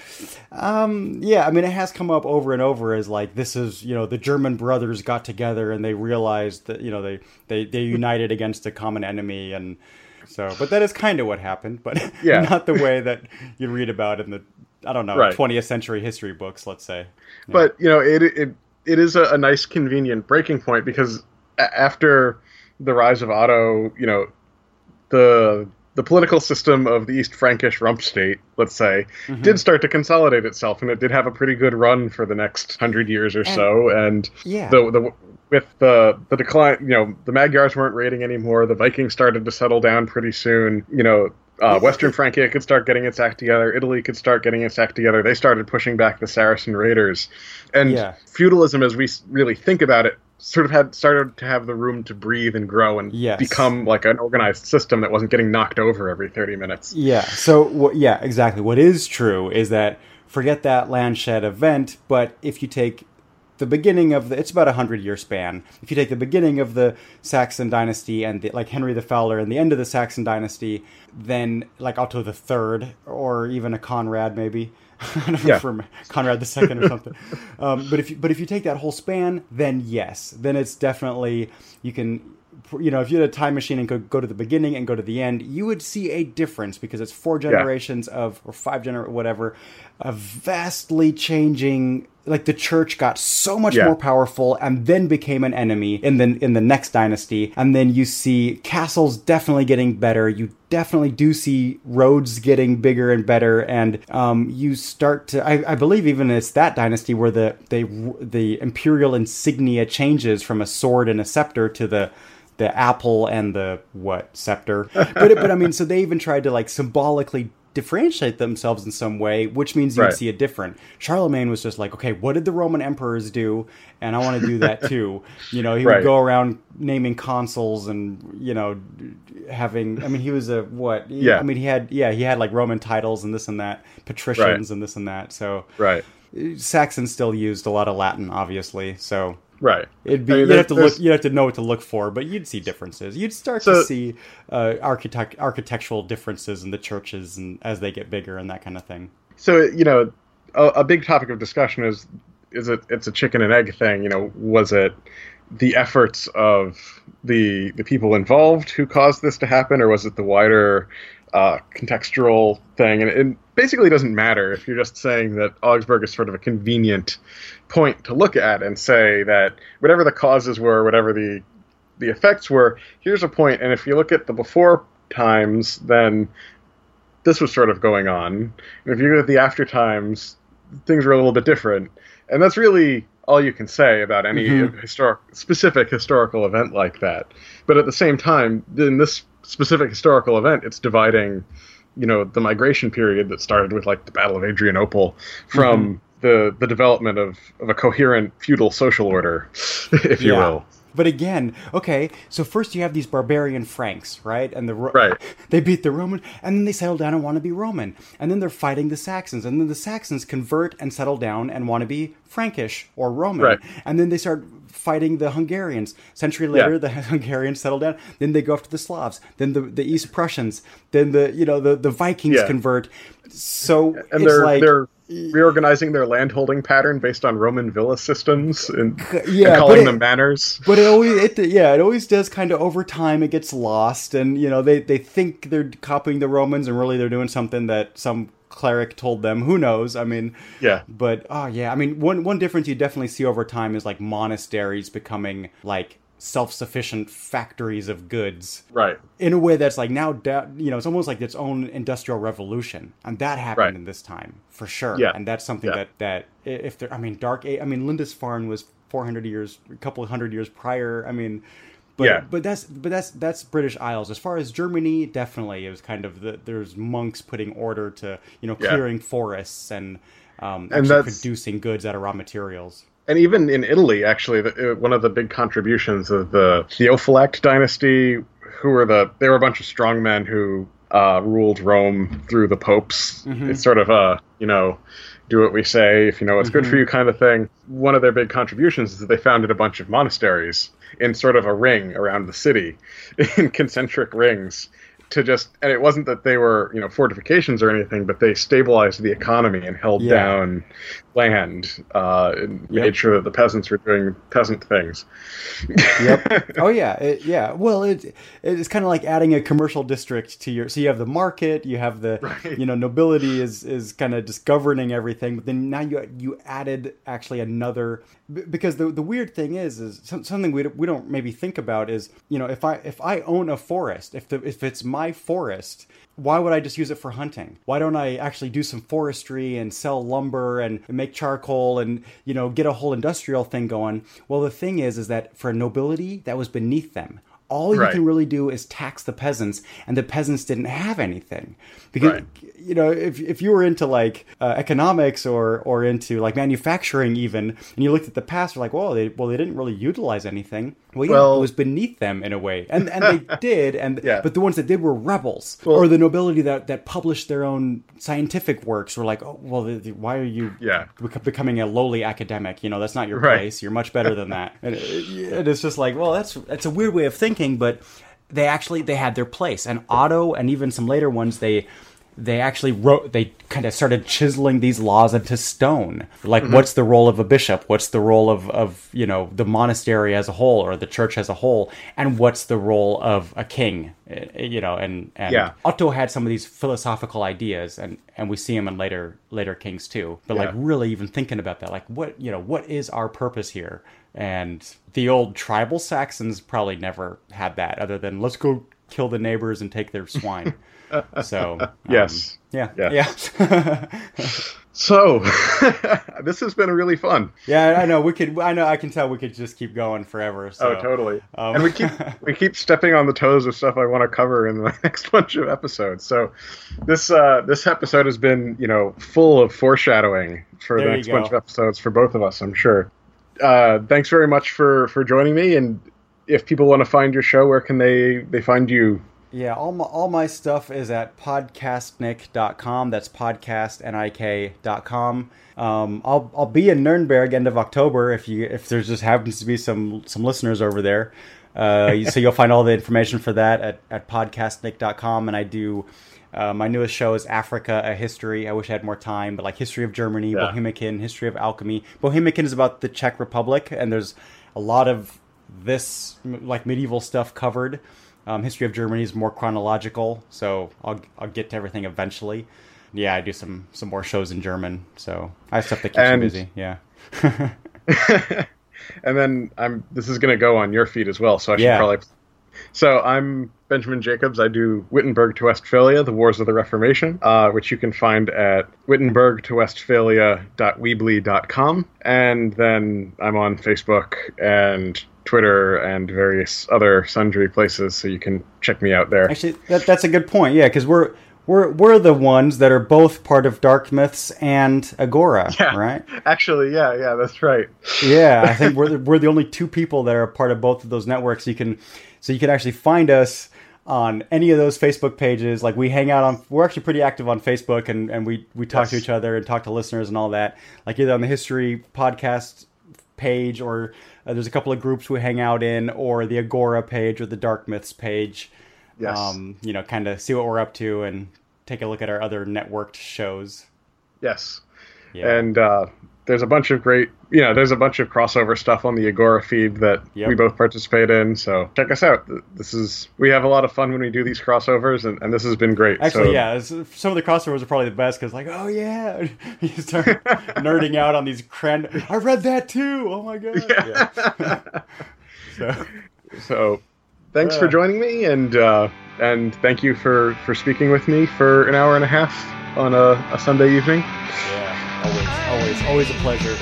it has come up over and over as like, this is the German brothers got together and they realized that they united against a common enemy, and so but that is kind of what happened, but not the way that you read about in the 20th century history books, let's say. But it is a nice convenient breaking point, because after the rise of Otto, the political system of the East Frankish rump state, let's say, did start to consolidate itself, and it did have a pretty good run for the next 100 years or so. And with the decline, the Magyars weren't raiding anymore. The Vikings started to settle down pretty soon. Western Francia could start getting its act together. Italy could start getting its act together. They started pushing back the Saracen raiders, and feudalism, as we really think about it, sort of started to have the room to breathe and grow and become like an organized system that wasn't getting knocked over every 30 minutes. Yeah. So, exactly. What is true is that, forget that Landshed event, but if you take the beginning of it's about 100-year span. If you take the beginning of the Saxon dynasty and like Henry the Fowler and the end of the Saxon dynasty, then like Otto the Third, or even a Conrad maybe. I don't know, from Conrad II or something. But if you take that whole span, then yes, then it's definitely, you can, if you had a time machine and could go to the beginning and go to the end, you would see a difference, because it's 4 generations or 5 whatever, of vastly changing. Like, the church got so much more powerful and then became an enemy in the next dynasty. And then you see castles definitely getting better. You definitely do see roads getting bigger and better. And you start to, I believe even it's that dynasty where the imperial insignia changes from a sword and a scepter to the apple and the scepter. But so they even tried to like symbolically differentiate themselves in some way, which means you would see a different. Charlemagne was just like, okay, what did the Roman emperors do? And I want to do that too. He would go around naming consuls and, having, he was a, what? He had like Roman titles and this and that, patricians and this and that. So Saxons still used a lot of Latin, obviously. So right, it'd be you'd have to know what to look for, but you'd see differences. You'd start to see architectural differences in the churches and as they get bigger and that kind of thing. So a big topic of discussion is it's a chicken and egg thing. Was it the efforts of the people involved who caused this to happen, or was it the wider contextual thing? And it basically doesn't matter if you're just saying that Augsburg is sort of a convenient point to look at and say that whatever the causes were, whatever the effects were, here's a point. And if you look at the before times, then this was sort of going on. And if you look at the after times, things were a little bit different. And that's really all you can say about any specific historical event like that. But at the same time, in this specific historical event, it's dividing, the migration period that started with like the Battle of Adrianople from the development of a coherent feudal social order, if you will. But again, okay, so first you have these barbarian Franks, right? And right. They beat the Roman, and then they settle down and want to be Roman. And then they're fighting the Saxons, and then the Saxons convert and settle down and want to be Frankish or Roman. Right. And then they start fighting the Hungarians. Century later, the Hungarians settle down. Then they go after the Slavs. Then the East Prussians. Then the Vikings convert. So and they're reorganizing their landholding pattern based on Roman villa systems and calling them manors. But it always does kind of over time. It gets lost, and they think they're copying the Romans, and really they're doing something that some cleric told them. Who knows? I mean, But one difference you definitely see over time is like monasteries becoming like self-sufficient factories of goods, right? In a way that's like now, it's almost like its own industrial revolution, and that happened in this time for sure. Yeah, and that's something that if there, Lindisfarne was 400 years, a couple of hundred years prior. But that's British Isles. As far as Germany, definitely it was kind of there's monks putting order to clearing forests and actually producing goods out of raw materials. And even in Italy, actually, one of the big contributions of the Theophylact dynasty, they were a bunch of strongmen who ruled Rome through the popes. It's sort of do what we say if you know what's good for you kind of thing. One of their big contributions is that they founded a bunch of monasteries in sort of a ring around the city, in concentric rings. And it wasn't that they were, fortifications or anything, but they stabilized the economy and held down land, and made sure that the peasants were doing peasant things. Yep. Oh yeah. Well, it's kind of like adding a commercial district to so you have the market, you have the, nobility is kind of just governing everything, but then now you added actually another, because the weird thing is something we don't maybe think about is, if I own a forest, if it's my forest, why would I just use it for hunting? Why don't I actually do some forestry and sell lumber and make charcoal and, get a whole industrial thing going? Well, the thing is that for nobility, that was beneath them. All you can really do is tax the peasants, and the peasants didn't have anything. Because, if you were into like economics or into like manufacturing even, and you looked at the past, you're like, they didn't really utilize anything. Well, it was beneath them in a way. And they did, but the ones that did were rebels. Or the nobility that published their own scientific works were like, why are you becoming a lowly academic? That's not your place. You're much better than that. And it's just like, that's a weird way of thinking, but they had their place. And Otto and even some later ones, they kind of started chiseling these laws into stone. Like, what's the role of a bishop? What's the role of the monastery as a whole or the church as a whole? And what's the role of a king? And Otto had some of these philosophical ideas, and we see him in later kings too. But like really even thinking about that, like what is our purpose here? And the old tribal Saxons probably never had that, other than let's go kill the neighbors and take their swine. So yes. So this has been really fun. Yeah, I know. I can tell we could just keep going forever. So. Oh, totally. And we keep stepping on the toes of stuff I want to cover in the next bunch of episodes. So this episode has been full of foreshadowing for the next bunch of episodes for both of us, I'm sure. Thanks very much for joining me. And if people want to find your show, where can they find you? Yeah, all my stuff is at podcastnik.com. That's podcastnik.com. I'll be in Nuremberg end of October if there just happens to be some listeners over there. So you'll find all the information for that at podcastnik.com. And I do my newest show is Africa, a History. I wish I had more time, but like history of Germany, Bohemican, history of alchemy. Bohemican is about the Czech Republic, and there's a lot of this like medieval stuff covered. History of Germany is more chronological, so I'll get to everything eventually. Yeah, I do some more shows in German, so I have stuff that keeps me busy. Yeah. And then this is going to go on your feed as well, so I should probably. So I'm Benjamin Jacobs. I do Wittenberg to Westphalia, The Wars of the Reformation, which you can find at wittenbergtowestphalia.weebly.com. And then I'm on Facebook and Twitter and various other sundry places, so you can check me out there. Actually, that's a good point. Yeah, because we're the ones that are both part of Dark Myths and Agora, right? Actually, yeah, that's right. Yeah, I think we're the only two people that are part of both of those networks. So you can actually find us on any of those Facebook pages. Like, we hang out on, we're actually pretty active on Facebook, and we talk to each other and talk to listeners and all that. Like, either on the History Podcast page, or there's a couple of groups we hang out in, or the Agora page or the Dark Myths page. Yes. Kind of see what we're up to and take a look at our other networked shows. Yes. Yeah. And there's a bunch of crossover stuff on the Agora feed that we both participate in. So check us out. We have a lot of fun when we do these crossovers, and this has been great. Actually, some of the crossovers are probably the best, because like, oh yeah, you start nerding out on these I read that too. Oh my god. Yeah. So thanks for joining me, and thank you for speaking with me for an hour and a half on a Sunday evening. Yeah, always a pleasure.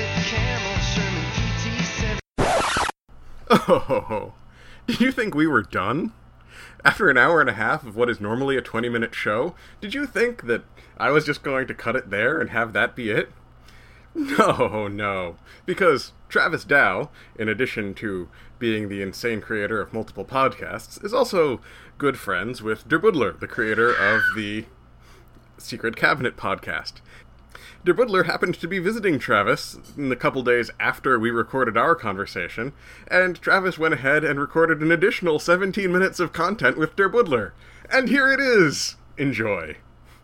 Oh, did you think we were done? After an hour and a half of what is normally a 20-minute show, did you think that I was just going to cut it there and have that be it? No, because Travis Dow, in addition to being the insane creator of multiple podcasts, is also good friends with Der Buddler, the creator of the Secret Cabinet podcast. Der Buddler happened to be visiting Travis in the couple days after we recorded our conversation, and Travis went ahead and recorded an additional 17 minutes of content with Der Buddler. And here it is! Enjoy.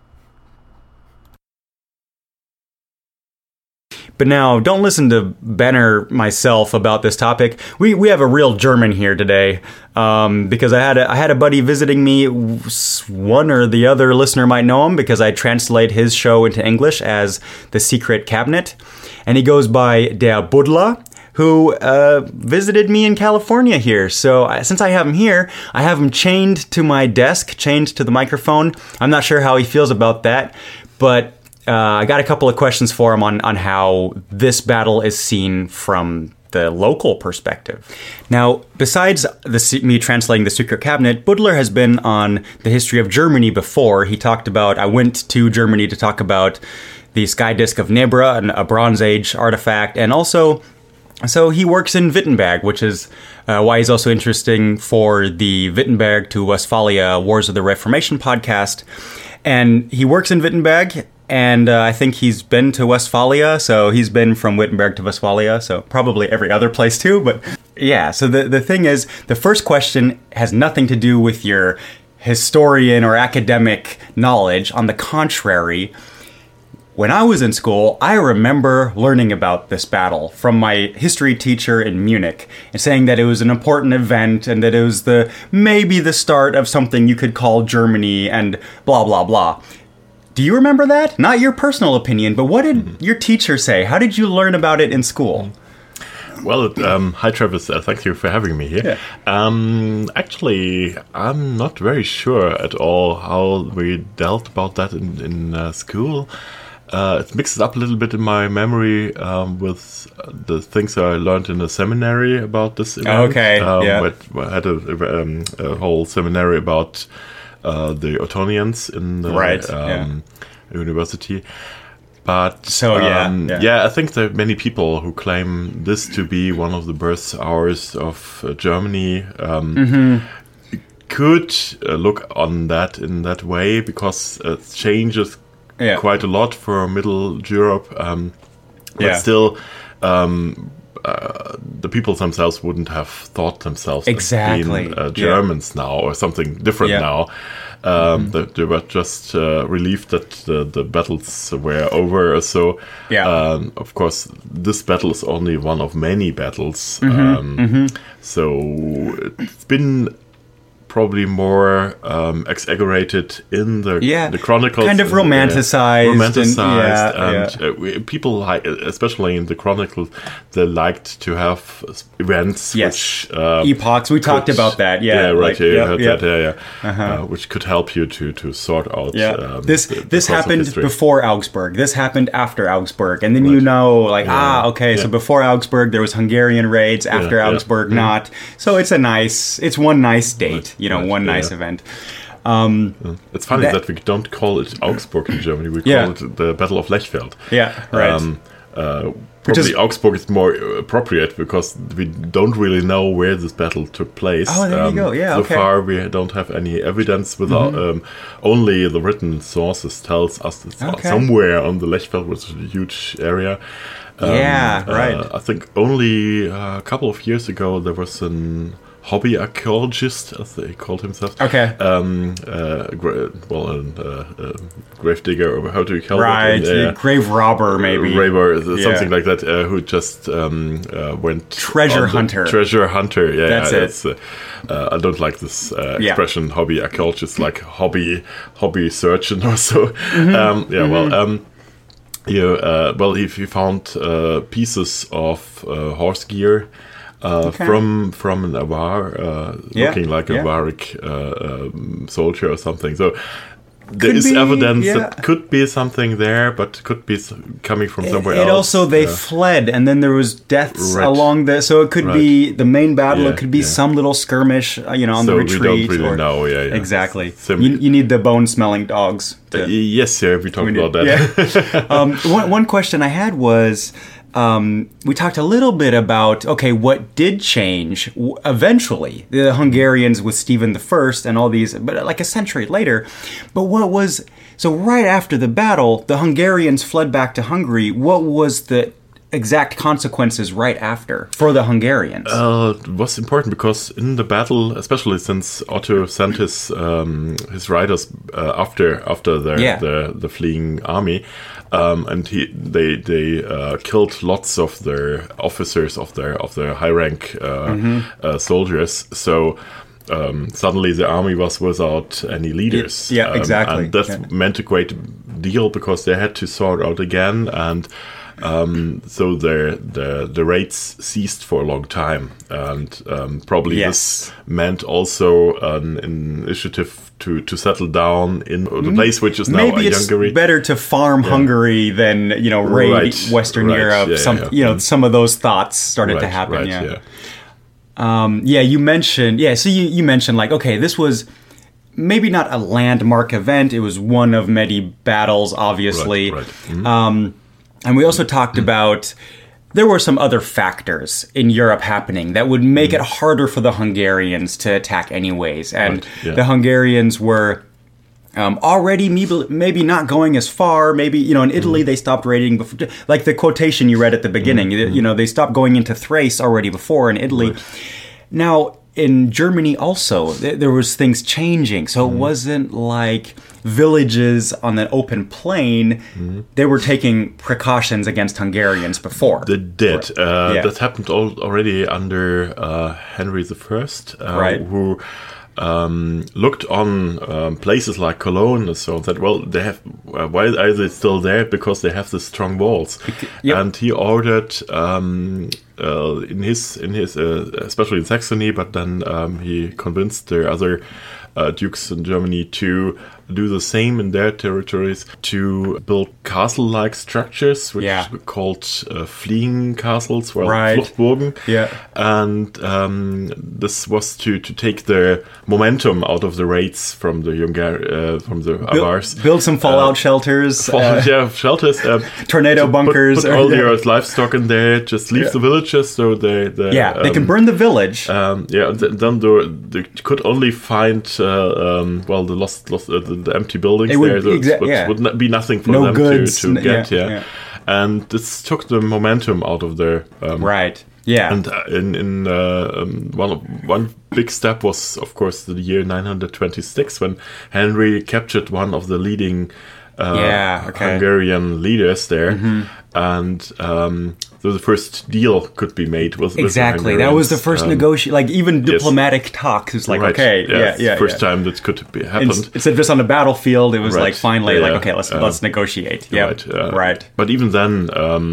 But now, don't listen to Ben or myself about this topic. We have a real German here today, because I had a buddy visiting me. One or the other listener might know him, because I translate his show into English as The Secret Cabinet, and he goes by Der Buddler, who visited me in California here. So since I have him here, I have him chained to my desk, chained to the microphone. I'm not sure how he feels about that, but I got a couple of questions for him on how this battle is seen from the local perspective. Now, besides me translating The Secret Cabinet, Buddler has been on the history of Germany before. He talked about, I went to Germany to talk about the Sky Disk of Nebra, a Bronze Age artifact, and also, so he works in Wittenberg, which is why he's also interesting for the Wittenberg to Westphalia Wars of the Reformation podcast. And he works in Wittenberg, and I think he's been to Westphalia, so he's been from Wittenberg to Westphalia, so probably every other place too. But yeah, so the thing is, the first question has nothing to do with your historian or academic knowledge. On the contrary, when I was in school, I remember learning about this battle from my history teacher in Munich, and saying that it was an important event and that it was maybe the start of something you could call Germany and blah, blah, blah. Do you remember that? Not your personal opinion, but what did your teacher say? How did you learn about it in school? Well, hi Travis, thank you for having me here. Yeah. Actually, I'm not very sure at all how we dealt about that in school. It mixes up a little bit in my memory with the things I learned in the seminary about this event. Okay, yeah. I had a whole seminary about the Ottonians in the university. But I think there are many people who claim this to be one of the birth hours of Germany. Could look on that in that way, because it changes quite a lot for Middle Europe. But still, the people themselves wouldn't have thought themselves being Germans now or something different now. They were just relieved that the battles were over. So, of course, this battle is only one of many battles. So it's been probably more exaggerated in the chronicles, kind of romanticized, people like, especially in the chronicles, they liked to have events, which epochs. We talked about that, which could help you to sort out. This happened before Augsburg. This happened after Augsburg, and then so before Augsburg there was Hungarian raids. After Augsburg, not. So it's one nice date, nice event. It's funny that we don't call it Augsburg in Germany. We call it the Battle of Lechfeld. Yeah, right. Probably Augsburg is more appropriate because we don't really know where this battle took place. Oh, there you go. Yeah, so far we don't have any evidence. Without only the written sources tells us that somewhere on the Lechfeld was a huge area. Right. I think only a couple of years ago there was an hobby archaeologist, as he called himself. Okay. Grave digger, or how do you call it? Right, grave robber, maybe. Something like that, who just went... Treasure hunter. Treasure hunter, That's it. I don't like this expression, hobby archaeologist, like hobby surgeon or so. If you found pieces of horse gear from an Avar, looking like a Varic soldier or something. So there is evidence that could be something there, but could be coming from somewhere else. And also they fled, and then there was deaths along there. So it could be the main battle. It could be some little skirmish, on the retreat. We don't really know. Exactly. You need the bone-smelling dogs. We talked about that. Yeah. One question I had was, we talked a little bit about, what did change eventually? The Hungarians with Stephen I and all these, but like a century later. But so right after the battle, the Hungarians fled back to Hungary. What was the exact consequences right after for the Hungarians? It was important because in the battle, especially since Otto sent his riders after the fleeing army, and they killed lots of their officers of their high rank soldiers. So suddenly the army was without any leaders. Exactly. And that meant a great deal because they had to sort out again, and so the raids ceased for a long time, and probably this meant also an initiative to settle down in the place which is now Maybe Hungary. It's better to farm Hungary than raid Western Europe. Some of those thoughts started to happen. You mentioned So you mentioned this was maybe not a landmark event. It was one of many battles, obviously. Right. Mm-hmm. And we also talked about there were some other factors in Europe happening that would make it harder for the Hungarians to attack anyways. And the Hungarians were already maybe not going as far. Maybe, in Italy they stopped raiding before. Like the quotation you read at the beginning, they stopped going into Thrace already before in Italy. Right. Now, in Germany also, there was things changing. So it wasn't like villages on an open plain. They were taking precautions against Hungarians before. They did. That happened already under Henry I, who looked on places like Cologne and so that they have. Why are they still there? Because they have the strong walls, and he ordered in his especially in Saxony, but then he convinced the other dukes in Germany to do the same in their territories, to build castle-like structures, which were called fleeing castles, Fluchtburgen. And this was to take the momentum out of the raids from the Avars. Build some fallout shelters. Shelters. Tornado bunkers. Put all your livestock in there. Just leave the villages, so they can burn the village. Then they could only find the empty buildings would not be nothing for them goods, to get. And this took the momentum out of their And in one big step was, of course, the year 926 when Henry captured one of the leading Hungarian leaders there, and the first deal could be made. Exactly, that was the first negotiation. Like even diplomatic talk is like, right. okay, yeah. First time that could be happened. Instead of just on the battlefield, it was Right. like finally, Yeah. like okay, let's negotiate. Yeah, right. But even then,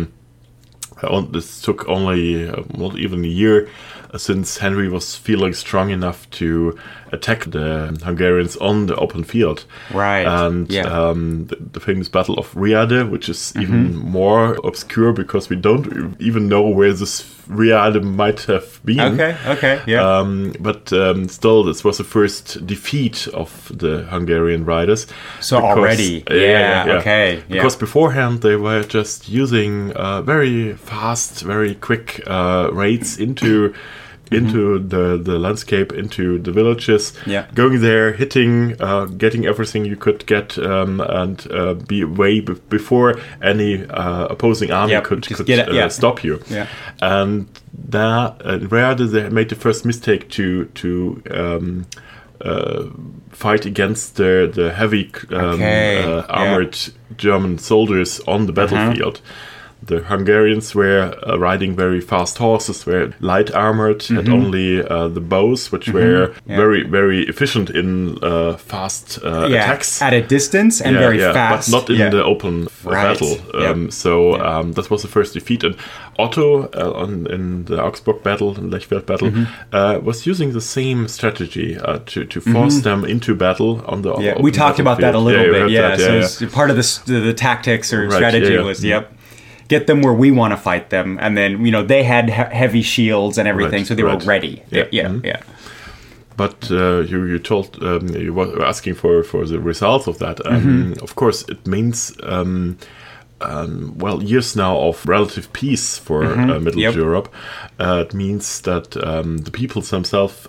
this took only not even a year since Henry was feeling strong enough to attack the Hungarians on the open field. Right. And the famous Battle of Riade, which is even more obscure because we don't even know where this Riade might have been. Okay, yeah. But still, this was the first defeat of the Hungarian riders. So already, okay. Yeah. Because beforehand they were just using very fast, very quick raids into the landscape, into the villages, going there, hitting, getting everything you could get, and be way before any opposing army could stop you. Yeah. And that Riade, they made the first mistake to fight against the heavy armored German soldiers on the battlefield. The Hungarians were riding very fast horses, were light armored, had only the bows, which were very, very efficient in fast attacks. At a distance and very fast. But not in the open battle. That was the first defeat. And Otto, in the Augsburg battle, the Lechfeld battle, was using the same strategy to force them into battle on the open we talked about that a little bit. So part of the tactics or strategy was, get them where we want to fight them, and then they had heavy shields and everything, so they were ready. But you told you were asking for the results of that. Of course, it means years now of relative peace for Middle Europe. It means that the people themselves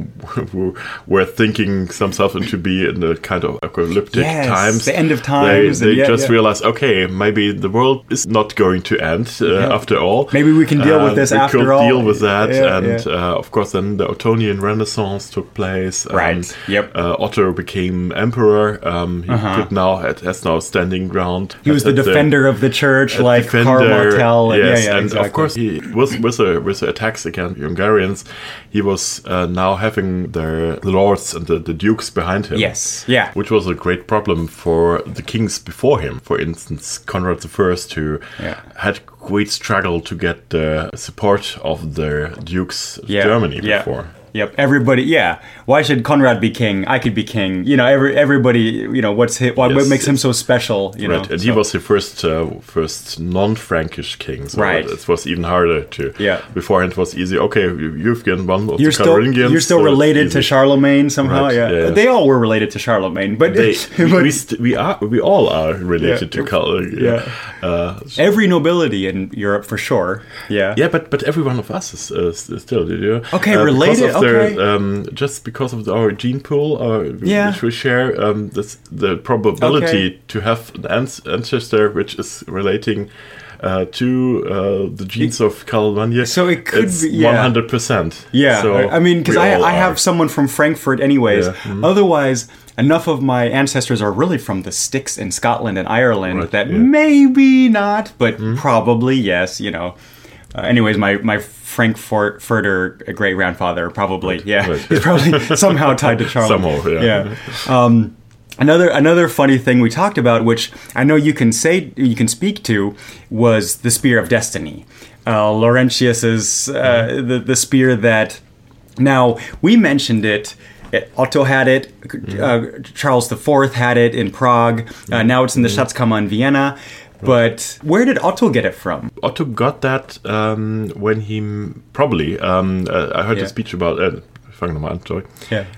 were thinking themselves into be in the kind of apocalyptic times. The end of times. They just realized, okay, maybe the world is not going to end after all. Maybe we can deal with this after all. We could deal with that. Of course, then the Ottonian Renaissance took place. Otto became emperor. He has now standing ground. He was the defender of the church, like Karl Martel. And of course, he was with the attacks against Hungarians. He was now having the lords and the dukes behind him. Which was a great problem for the kings before him. For instance, Conrad I, who had great struggle to get the support of the dukes of Germany before. Yep. Everybody. Why should Conrad be king? I could be king. Everybody. What makes him so special? Right. And he was the first non-Frankish king. So it was even harder to. Beforehand it was easy. Okay, you've gotten one of the Carolingians. You're still related to Charlemagne somehow. Right. They all were related to Charlemagne, but we all are related to Charlemagne. Every nobility in Europe for sure. But every one of us is still. Related. Just because of our gene pool, which we share, the probability to have an ancestor which is relating to the genes of Karl Vanier. So it could be 100%. So I mean, because I have someone from Frankfurt anyways. Otherwise, enough of my ancestors are really from the sticks in Scotland and Ireland that maybe not, but probably yes. Anyways, my Frankfurter great grandfather probably he's probably somehow tied to Charlemagne. Another funny thing we talked about, which I know you can speak to, was the Spear of Destiny. Laurentius's the spear that. Now we mentioned it. Otto had it. Charles IV had it in Prague. Now it's in the Schatzkammer in Vienna. But where did Otto get it from? Otto got that when he probably. I heard a speech about. Fang nochmal an, sorry.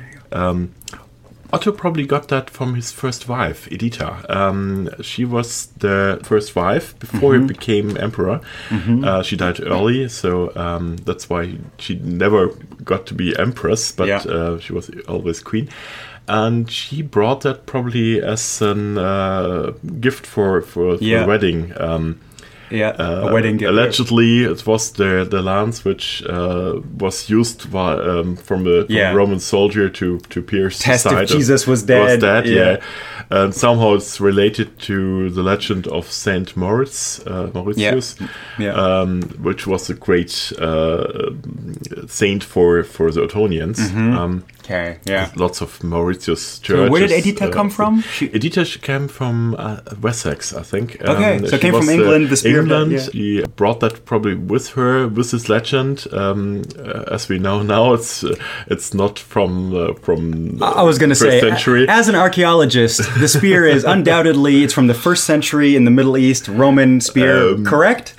Otto probably got that from his first wife, Editha. She was the first wife before he became emperor. She died early, so that's why she never got to be empress, but she was always queen. And she brought that probably as a gift for the wedding. a wedding gift. Allegedly, it was the lance which was used from a Roman soldier to pierce test the side if Jesus was dead. And somehow it's related to the legend of Saint Mauritius, which was a great saint for the Ottonians. Lots of Mauritius churches. So where did Editha come from? Editha came from Wessex, I think. Okay, so it came from England. The spirit England. She brought that probably with her, with this legend. As we know now, it's not from I was going to say, century. As an archaeologist, the spear is undoubtedly it's from the 1st century in the Middle East, Roman spear, correct?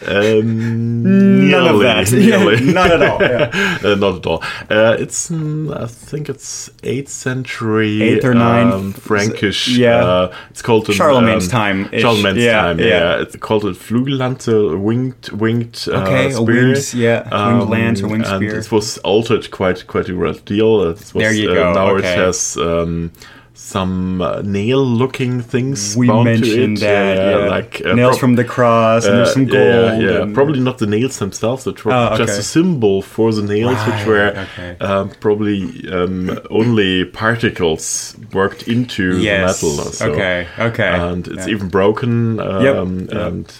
None of that. Not at all. Not at all. It's I think it's 8th century, 8th or 9th Frankish. It's called Charlemagne's time. Charlemagne's time. It's called a Flügellanze, winged spear. A winged lance or winged spear. And it was altered quite a great deal. There you go. Now it has some nail-looking things we bound mentioned to it. that, like nails from the cross, and there's some gold. Probably not the nails themselves, which were just a symbol for the nails, which were probably only particles worked into the metal. So. And it's even broken. And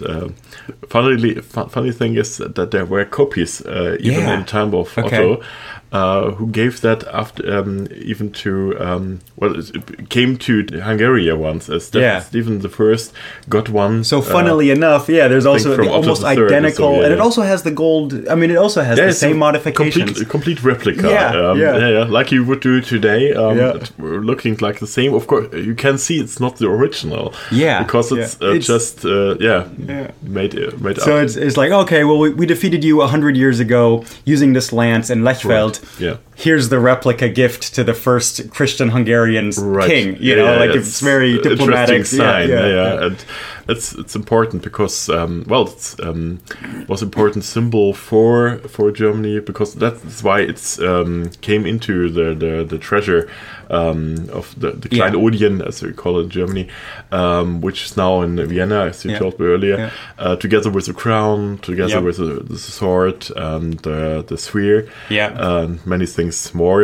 funny thing is that there were copies even in time of Otto. Who gave that after even to it came to Hungary once. Stephen the First got one. So funnily enough, there's also almost identical, and it also has the gold. I mean, it also has the same modifications. Complete replica. Like you would do today. Looking like the same. Of course, you can see it's not the original. Because it's just made up. So it's like, okay, well, we defeated you 100 years ago using this lance in Lechfeld. Here's the replica gift to the first Christian Hungarian's king. It's very diplomatic. Sign. And it's important because it's was important symbol for Germany, because that's why it's came into the treasure of the Kleinodien, as we call it in Germany, which is now in Vienna, as you told me earlier, together with the crown, together with the sword and the sphere, and many things more.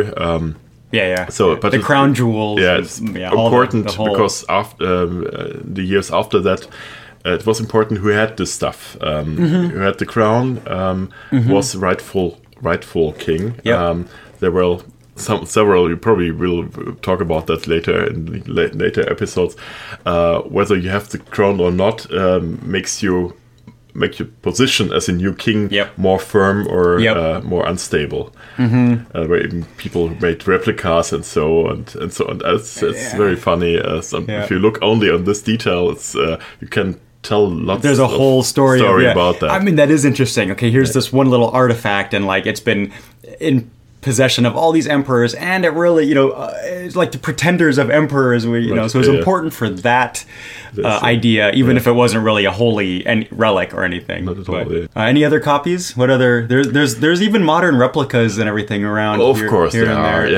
So, but the crown jewels. It's important because after the years after that, it was important who had this stuff. Who had the crown was rightful king. There were several. You probably will talk about that later in later episodes. Whether you have the crown or not makes your position as a new king more firm or more unstable. Where even people made replicas and so on. It's very funny. If you look only on this detail, it's you can tell lots. There's a whole story about that. I mean, that is interesting. Okay, here's this one little artifact, and like it's been in possession of all these emperors, and it really, it's like the pretenders of emperors. So it's important for that idea, even if it wasn't really a holy relic or anything. Not at all. Any other copies? What other? There's even modern replicas and everything around. Of course, there are.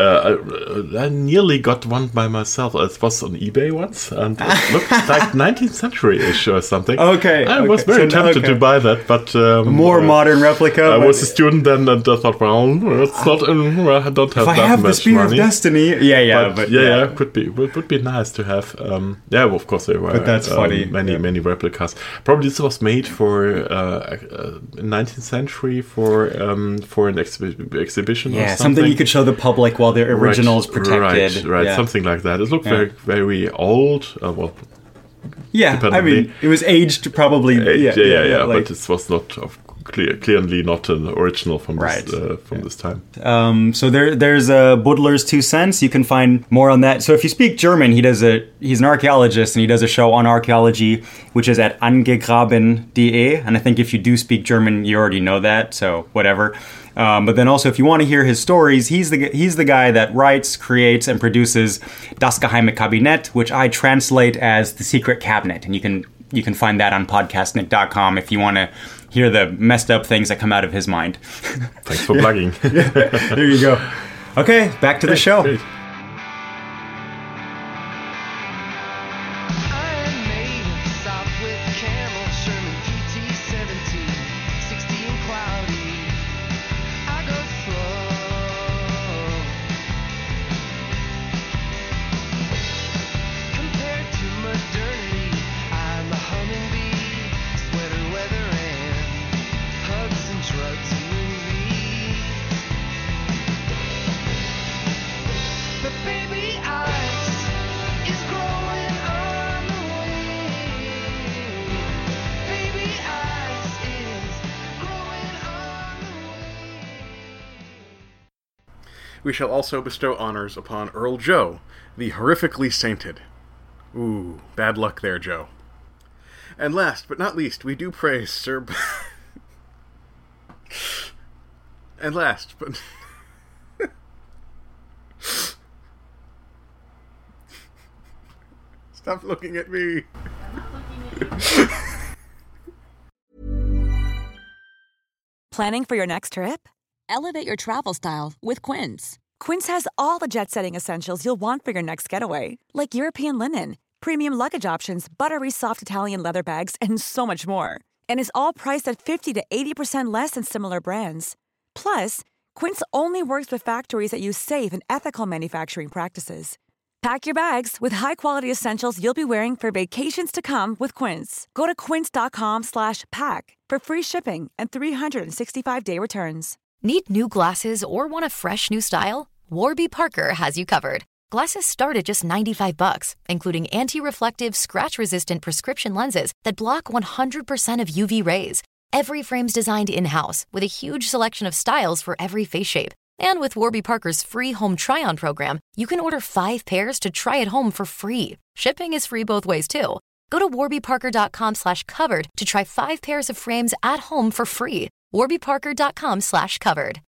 I nearly got one by myself. It was on eBay once, and it looked like 19th century-ish or something. I was very tempted to buy that, but more modern replica. I was a student then, and I thought, well, it's not. I don't have that much money. If I have the Spear of Destiny, would be nice to have. Of course there were. But that's funny. Many replicas. Probably this was made for 19th century for an exhibition. or something you could show the public while the original is protected. Right, something like that. It looked very, very old. I mean, it was aged probably. But it was not clearly not an original from this time. So there's Buddler's 2 cents. You can find more on that. So if you speak German, he's an archaeologist, and he does a show on archaeology, which is at angegraben.de. And I think if you do speak German, you already know that. So whatever. But then also, if you want to hear his stories, he's the guy that writes, creates, and produces Das Geheime Kabinett, which I translate as The Secret Cabinet. And you can find that on podcastnick.com if you want to hear the messed up things that come out of his mind. Thanks for plugging. There you go. Okay, back to the show. Great. I am made of soft with camel, Sherman PT We shall also bestow honors upon Earl Joe, the horrifically sainted. Ooh, bad luck there, Joe. And last but not least, we do praise Sir... And last but... Stop looking at me. Planning for your next trip? Elevate your travel style with Quince. Quince has all the jet-setting essentials you'll want for your next getaway, like European linen, premium luggage options, buttery soft Italian leather bags, and so much more. And is all priced at 50 to 80% less than similar brands. Plus, Quince only works with factories that use safe and ethical manufacturing practices. Pack your bags with high-quality essentials you'll be wearing for vacations to come with Quince. Go to quince.com/pack for free shipping and 365-day returns. Need new glasses or want a fresh new style? Warby Parker has you covered. Glasses start at just $95, including anti-reflective, scratch-resistant prescription lenses that block 100% of UV rays. Every frame's designed in-house with a huge selection of styles for every face shape. And with Warby Parker's free home try-on program, you can order 5 pairs to try at home for free. Shipping is free both ways, too. Go to warbyparker.com/covered to try 5 pairs of frames at home for free. warbyparker.com/covered.